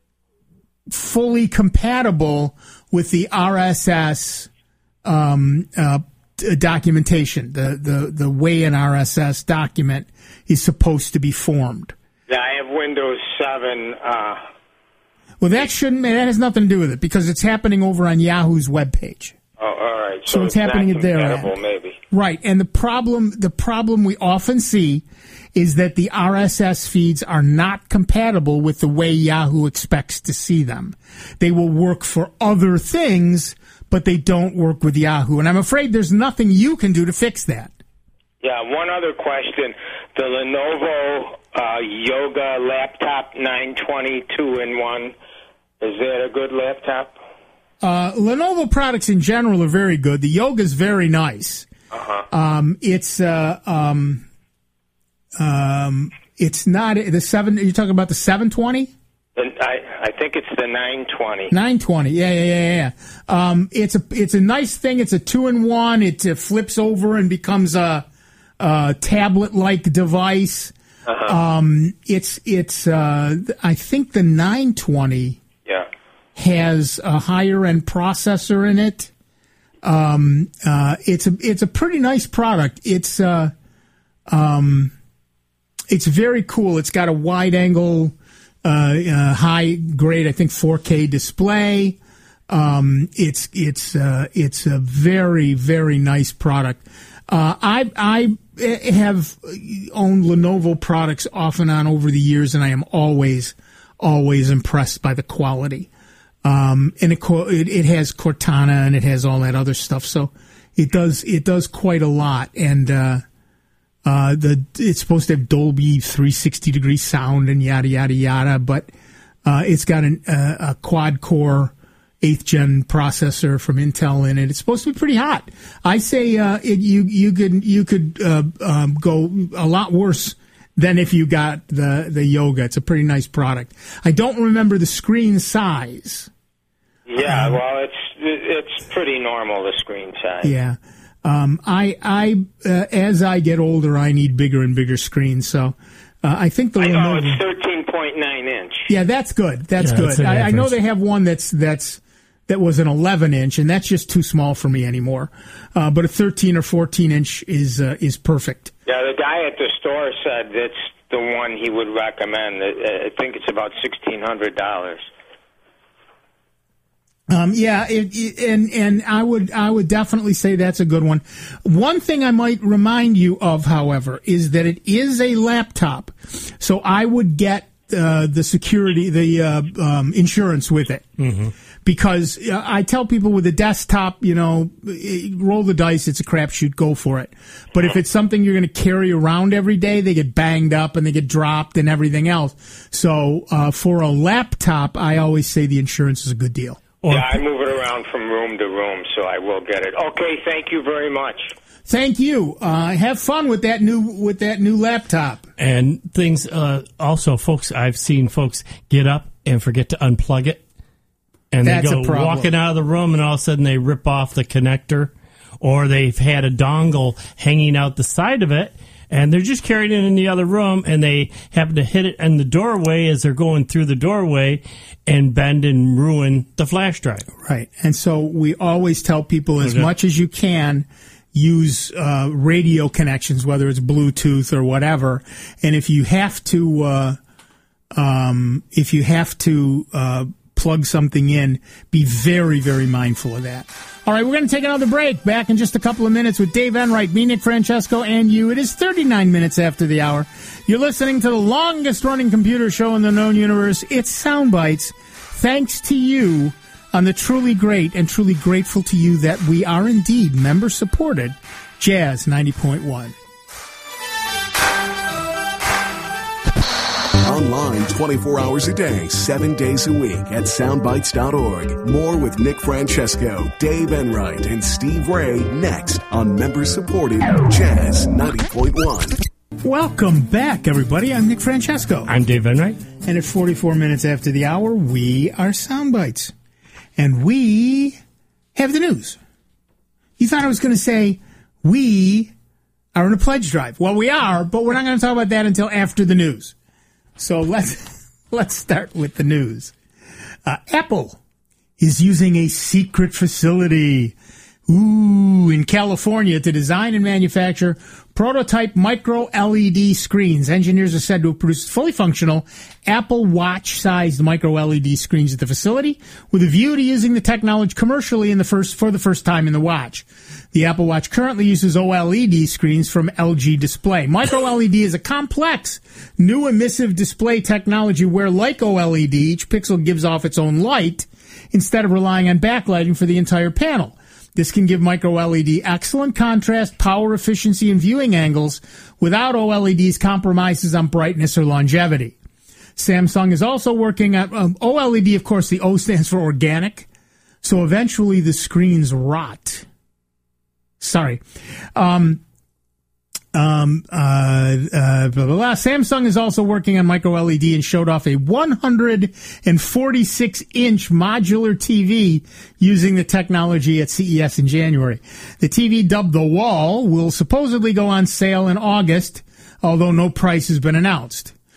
fully compatible with the R S S um, uh, documentation, the, the, the way an R S S document is supposed to be formed. Yeah, I have Windows seven. Uh... Well, that shouldn't. That has nothing to do with it because it's happening over on Yahoo's webpage. Oh, all right. So, so it's, it's happening at their end. Maybe. Right, and the problem, the problem we often see is that the R S S feeds are not compatible with the way Yahoo expects to see them. They will work for other things, but they don't work with Yahoo. And I'm afraid there's nothing you can do to fix that. Yeah, one other question. The Lenovo uh, Yoga laptop nine twenty two in one, is that a good laptop? Uh, Lenovo products in general are very good. The Yoga is very nice. Uh-huh. Um, it's uh, um, um, it's not the seven. You're talking about the seven twenty? I I think it's the nine twenty. nine twenty, yeah, yeah, yeah, yeah. Um, it's a it's a nice thing. It's a two in one. It uh, flips over and becomes a, a tablet-like device. Uh-huh. Um, it's it's uh, I think the nine twenty. Yeah. Has a higher end processor in it. Um, uh, it's a it's a pretty nice product. It's uh, um, it's very cool. It's got a wide angle, uh, uh, high grade, I think four K display. Um, it's it's uh, it's a very very nice product. Uh, I I have owned Lenovo products off and on over the years, and I am always always impressed by the quality. Um, and it, it it has Cortana and it has all that other stuff, so it does it does quite a lot. And uh, uh, the it's supposed to have Dolby three sixty degree sound and yada yada yada, but uh, it's got an, uh, a quad core eighth gen processor from Intel in it. It's supposed to be pretty hot. I say uh, it, you you could you could uh, um, go a lot worse than if you got the the Yoga. It's a pretty nice product. I don't remember the screen size. Yeah, um, well, it's it's pretty normal, the screen size. Yeah. Um, I I uh, as I get older, I need bigger and bigger screens. So uh, I think the I know Lenovo, it's thirteen point nine inch. Yeah, that's good. That's Yeah, good. that's an I, I know average. they have one that's that's that was an eleven inch, and that's just too small for me anymore. Uh, but a thirteen or fourteen inch is uh, is perfect. Yeah, the guy at the store said that's the one he would recommend. I think it's about sixteen hundred dollars. Um, yeah, it, it, and and I would I would definitely say that's a good one. One thing I might remind you of, however, is that it is a laptop, so I would get uh, the security, the uh, um, insurance with it. Mm-hmm. Because uh, I tell people with a desktop, you know, roll the dice, it's a crapshoot, go for it. But if it's something you're going to carry around every day, they get banged up and they get dropped and everything else. So uh, for a laptop, I always say the insurance is a good deal. Or, yeah, I move it around from room to room, so I will get it. Okay, thank you very much. Thank you. Uh, have fun with that new with that new laptop. And things uh, also, folks, I've seen folks get up and forget to unplug it. And That's they a go problem. walking out of the room, and all of a sudden they rip off the connector, or they've had a dongle hanging out the side of it, and they're just carrying it in the other room, and they happen to hit it in the doorway as they're going through the doorway and bend and ruin the flash drive. Right. And so we always tell people, as Okay. much as you can, use uh, radio connections, whether it's Bluetooth or whatever. And if you have to, uh, um, if you have to uh, plug something in, be very, very mindful of that. All right, we're going to take another break. Back in just a couple of minutes with Dave Enright, me, Nick Francesco, and you. It is thirty-nine minutes after the hour. You're listening to the longest-running computer show in the known universe. It's Soundbites. Thanks to you on the truly great and truly grateful to you that we are indeed member-supported Jazz ninety point one. Online twenty-four hours a day, seven days a week at soundbites dot org. More with Nick Francesco, Dave Enright, and Steve Ray next on member-supported Jazz ninety point one. Welcome back, everybody. I'm Nick Francesco. I'm Dave Enright. And at forty-four minutes after the hour, we are Soundbites. And we have the news. You thought I was going to say we are in a pledge drive. Well, we are, but we're not going to talk about that until after the news. So let's let's start with the news. Uh, Apple is using a secret facility, ooh, in California to design and manufacture prototype micro L E D screens. Engineers are said to have produced fully functional Apple Watch-sized micro L E D screens at the facility, with a view to using the technology commercially in the first for the first time in the watch. The Apple Watch currently uses O L E D screens from L G Display. Micro L E D is a complex, new emissive display technology where, like O L E D, each pixel gives off its own light instead of relying on backlighting for the entire panel. This can give micro L E D excellent contrast, power efficiency, and viewing angles without O L E D's compromises on brightness or longevity. Samsung is also working at um, O L E D, of course, the O stands for organic, so eventually the screens rot. Sorry. Um, um, uh, uh, blah, blah, blah. Samsung is also working on micro L E D and showed off a one hundred forty-six inch modular T V using the technology at C E S in January. The T V, dubbed The Wall, will supposedly go on sale in August, although no price has been announced.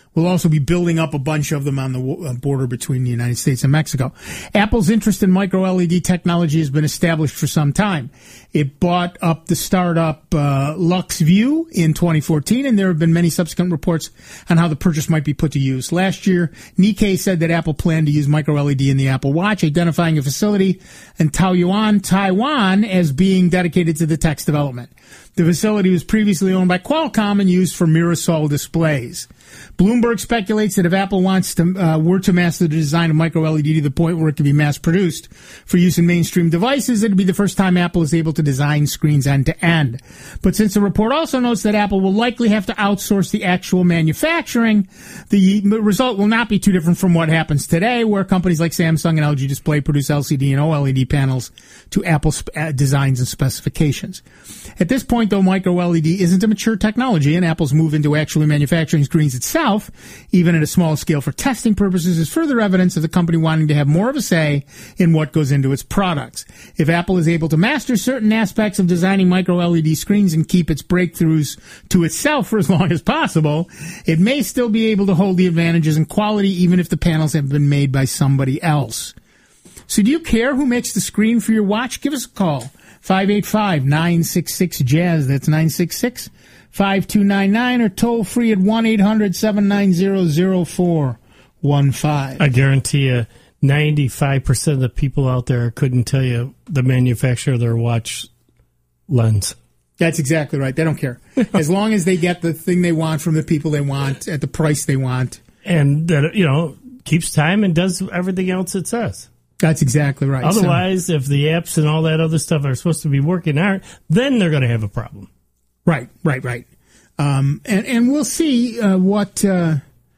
We'll also be building up a bunch of them on the border between the United States and Mexico. Apple's interest in micro L E D technology has been established for some time. It bought up the startup uh, LuxView in twenty fourteen, and there have been many subsequent reports on how the purchase might be put to use. Last year, Nikkei said that Apple planned to use micro L E D in the Apple Watch, identifying a facility in Taoyuan, Taiwan, as being dedicated to the tech's development. The facility was previously owned by Qualcomm and used for Mirasol displays. Bloomberg speculates that if Apple wants to uh, were to master the design of micro L E D to the point where it can be mass-produced for use in mainstream devices, it would be the first time Apple is able to design screens end-to-end. But since the report also notes that Apple will likely have to outsource the actual manufacturing, the result will not be too different from what happens today, where companies like Samsung and L G Display produce L C D and O L E D panels to Apple sp- uh, designs and specifications. At this point, though, micro L E D isn't a mature technology, and Apple's move into actually manufacturing screens itself, even at a small scale for testing purposes, is further evidence of the company wanting to have more of a say in what goes into its products. If Apple is able to master certain aspects of designing micro L E D screens and keep its breakthroughs to itself for as long as possible, it may still be able to hold the advantages in quality even if the panels have been made by somebody else. So do you care who makes the screen for your watch? Give us a call. five eight five, nine six six, jazz. That's nine six six, five two nine nine, or toll free at one eight hundred, seven nine zero, zero four one five. I guarantee you ninety-five percent of the people out there couldn't tell you the manufacturer of their watch lens. That's exactly right. They don't care. As long as they get the thing they want from the people they want at the price they want. And that, you know, keeps time and does everything else it says. That's exactly right. Otherwise, so, if the apps and all that other stuff are supposed to be working aren't, then they're going to have a problem. Right, right, right. Um, and, and we'll see uh, what, uh,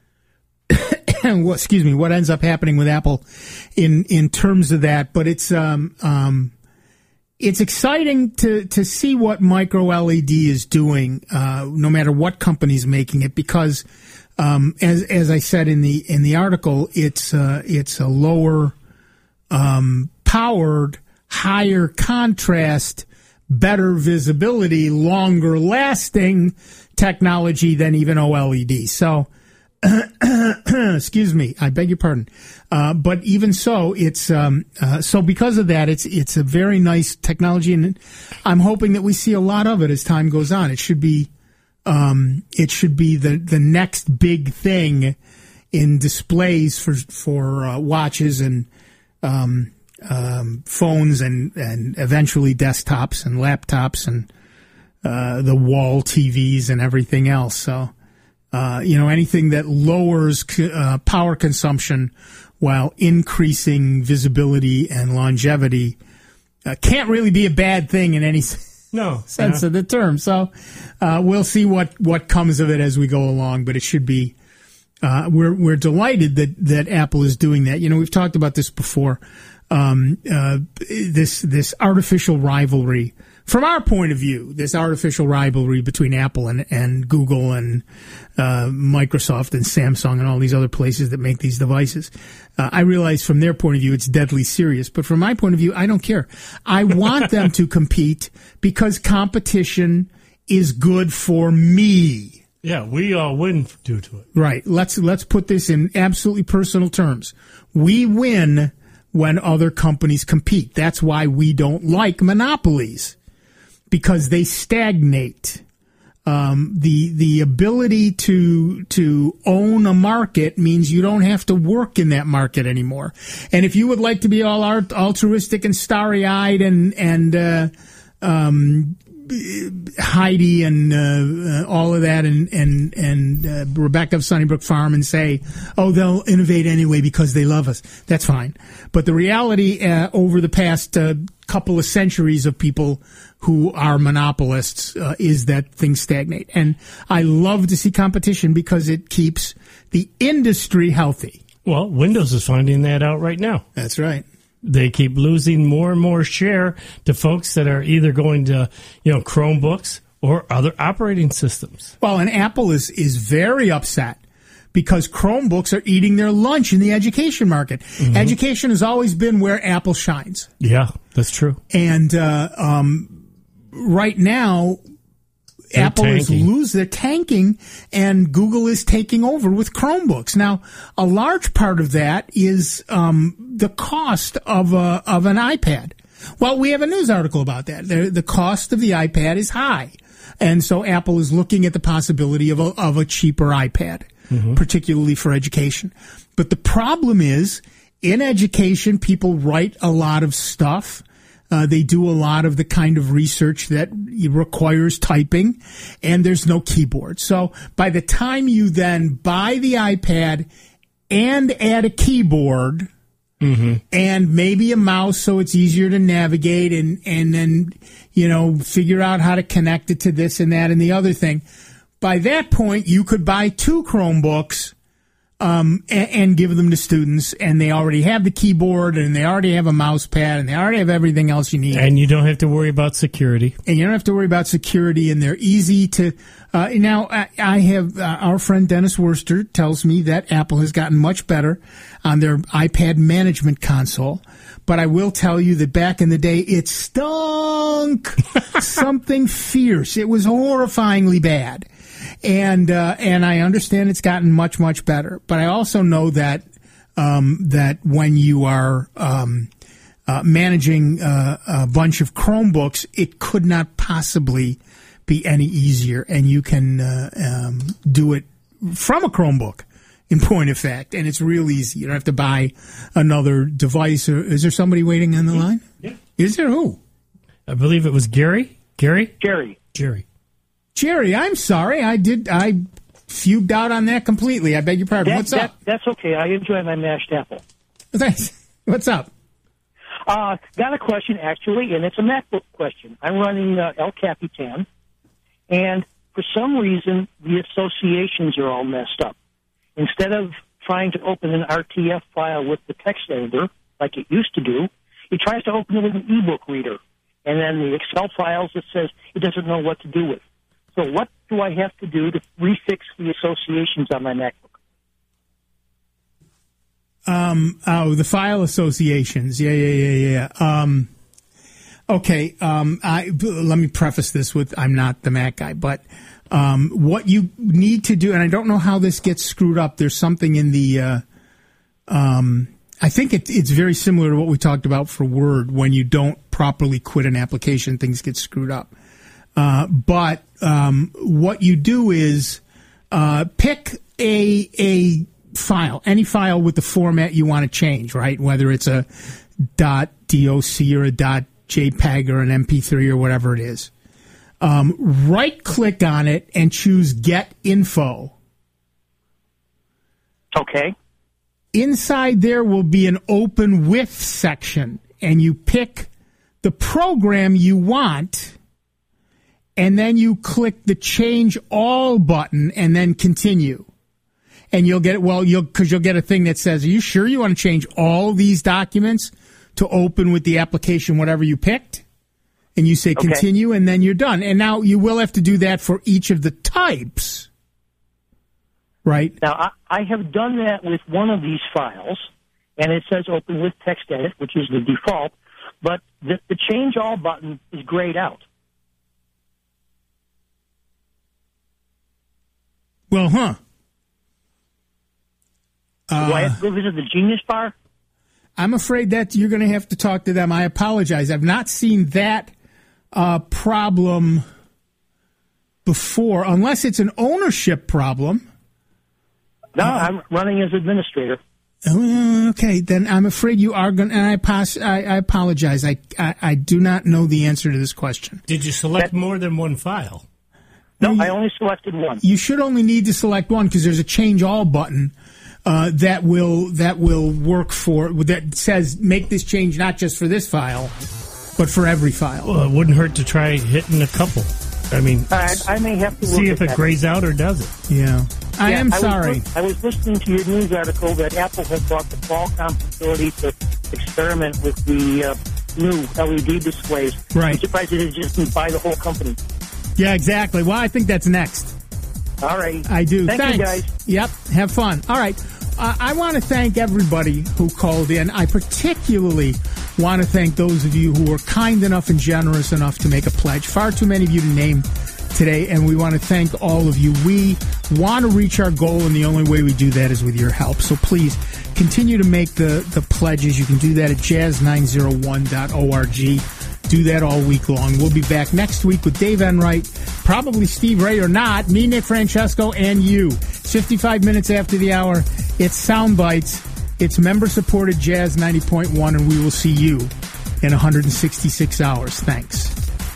what, excuse me, what ends up happening with Apple in, in terms of that. But it's um, um, it's exciting to, to see what micro L E D is doing, uh, no matter what company's making it, because um, as as I said in the in the article, it's uh, it's a lower Um, powered, higher contrast, better visibility, longer lasting technology than even O L E D. So, excuse me, I beg your pardon. Uh, but even so, it's um, uh, so because of that, it's it's a very nice technology, and I'm hoping that we see a lot of it as time goes on. It should be um, it should be the the next big thing in displays for for uh, watches and Um, um, phones and, and eventually desktops and laptops and uh, the wall T Vs and everything else. So, uh, you know, anything that lowers uh, power consumption while increasing visibility and longevity uh, can't really be a bad thing in any no, sense no. of the term. So uh, we'll see what, what comes of it as we go along, but it should be Uh, we're we're delighted that, that Apple is doing that. You know, we've talked about this before. Um, uh, this this artificial rivalry, from our point of view, this artificial rivalry between Apple and, and Google and uh, Microsoft and Samsung and all these other places that make these devices. Uh, I realize from their point of view it's deadly serious, but from my point of view, I don't care. I want them to compete because competition is good for me. Yeah, we all win due to it. Right. Let's let's put this in absolutely personal terms. We win when other companies compete. That's why we don't like monopolies, because they stagnate. Um, the the ability to to own a market means you don't have to work in that market anymore. And if you would like to be all art, altruistic and starry-eyed and and uh, um, Heidi and uh, uh, all of that, and and and uh, Rebecca of Sunnybrook Farm, and say, "Oh, they'll innovate anyway because they love us." That's fine. But the reality, uh, over the past uh, couple of centuries of people who are monopolists, uh, is that things stagnate. And I love to see competition because it keeps the industry healthy. Well, Windows is finding that out right now. That's right. They keep losing more and more share to folks that are either going to, you know, Chromebooks or other operating systems. Well, and Apple is, is very upset because Chromebooks are eating their lunch in the education market. Mm-hmm. Education has always been where Apple shines. Yeah, that's true. And uh, um, right now, They're Apple is tanking. lose they're tanking, and Google is taking over with Chromebooks. Now, a large part of that is um, the cost of a, of an iPad. Well, we have a news article about that. The, the cost of the iPad is high, and so Apple is looking at the possibility of a, of a cheaper iPad, mm-hmm. particularly for education. But the problem is, in education, people write a lot of stuff. Uh, they do a lot of the kind of research that requires typing, and there's no keyboard. So by the time you then buy the iPad and add a keyboard mm-hmm. and maybe a mouse so it's easier to navigate, and, and then, you know, figure out how to connect it to this and that and the other thing, by that point you could buy two Chromebooks Um, and, and give them to students, and they already have the keyboard, and they already have a mouse pad, and they already have everything else you need. And you don't have to worry about security. And you don't have to worry about security, and they're easy to... Uh, now, I, I have... Uh, our friend Dennis Worster tells me that Apple has gotten much better on their iPad management console, but I will tell you that back in the day, it stunk something fierce. It was horrifyingly bad. And uh, and I understand it's gotten much, much better. But I also know that um, that when you are um, uh, managing uh, a bunch of Chromebooks, it could not possibly be any easier. And you can uh, um, do it from a Chromebook, in point of fact. And it's real easy. You don't have to buy another device. Is there somebody waiting on the line? Yeah. Is there who? I believe it was Gary. Gary? Jerry. Jerry. Jerry, I'm sorry. I did. I fugued out on that completely. I beg your pardon. That, What's that, up? That's okay. I enjoy my mashed apple. Thanks. What's up? Uh, got a question, actually, and it's a MacBook question. I'm running uh, El Capitan, and for some reason, the associations are all messed up. Instead of trying to open an R T F file with the text editor, like it used to do, it tries to open it with an ebook reader. And then the Excel files, it says it doesn't know what to do with. So what do I have to do to refix the associations on my MacBook? Um, oh, the file associations. Yeah, yeah, yeah, yeah. Um, okay. Um, I, let me preface this with I'm not the Mac guy, but um, what you need to do, and I don't know how this gets screwed up. There's something in the. Uh, um, I think it, it's very similar to what we talked about for Word. When you don't properly quit an application, things get screwed up. Uh, but um, what you do is uh, pick a a file, any file with the format you want to change, right? Whether it's a .doc or a .jpeg or an M P three or whatever it is. Um, right-click on it and choose Get Info. Okay. Inside there will be an Open With section, and you pick the program you want. And then you click the Change All button and then Continue. And you'll get, well, you'll, cause you'll get a thing that says, are you sure you want to change all these documents to open with the application, whatever you picked? And you say okay. Continue, and then you're done. And now you will have to do that for each of the types. Right? Now, I, I have done that with one of these files, and it says Open with Text Edit, which is the default, but the, the Change All button is grayed out. Well, huh. Uh, Do I have to go visit the Genius Bar? I'm afraid that you're going to have to talk to them. I apologize. I've not seen that uh, problem before, unless it's an ownership problem. No, uh, I'm running as administrator. Oh, okay, then I'm afraid you are going to, and I, pos- I, I apologize. I, I, I do not know the answer to this question. Did you select that, more than one file? No, I only selected one. You should only need to select one because there's a Change All button uh, that will that will work for that says make this change not just for this file, but for every file. Well, it wouldn't hurt to try hitting a couple. I mean, I, I may have to see if it that. grays out or does it. Yeah, I yeah, am I sorry. Was, I was listening to your news article that Apple has brought the Qualcomm facility to experiment with the uh, new L E D displays. Right. I'm surprised it just buy the whole company. Yeah, exactly. Well, I think that's next. All right. I do. Thank Thanks. you, guys. Yep. Have fun. All right. Uh, I want to thank everybody who called in. I particularly want to thank those of you who were kind enough and generous enough to make a pledge. Far too many of you to name today, and we want to thank all of you. We want to reach our goal, and the only way we do that is with your help. So please continue to make the, the pledges. You can do that at jazz nine oh one dot org. Do that all week long. We'll be back next week with Dave Enright, probably Steve Ray or not, me, Nick Francesco, and you. It's fifty-five minutes after the hour. It's Sound Bites. It's member-supported Jazz ninety point one, and we will see you in one hundred sixty-six hours. Thanks.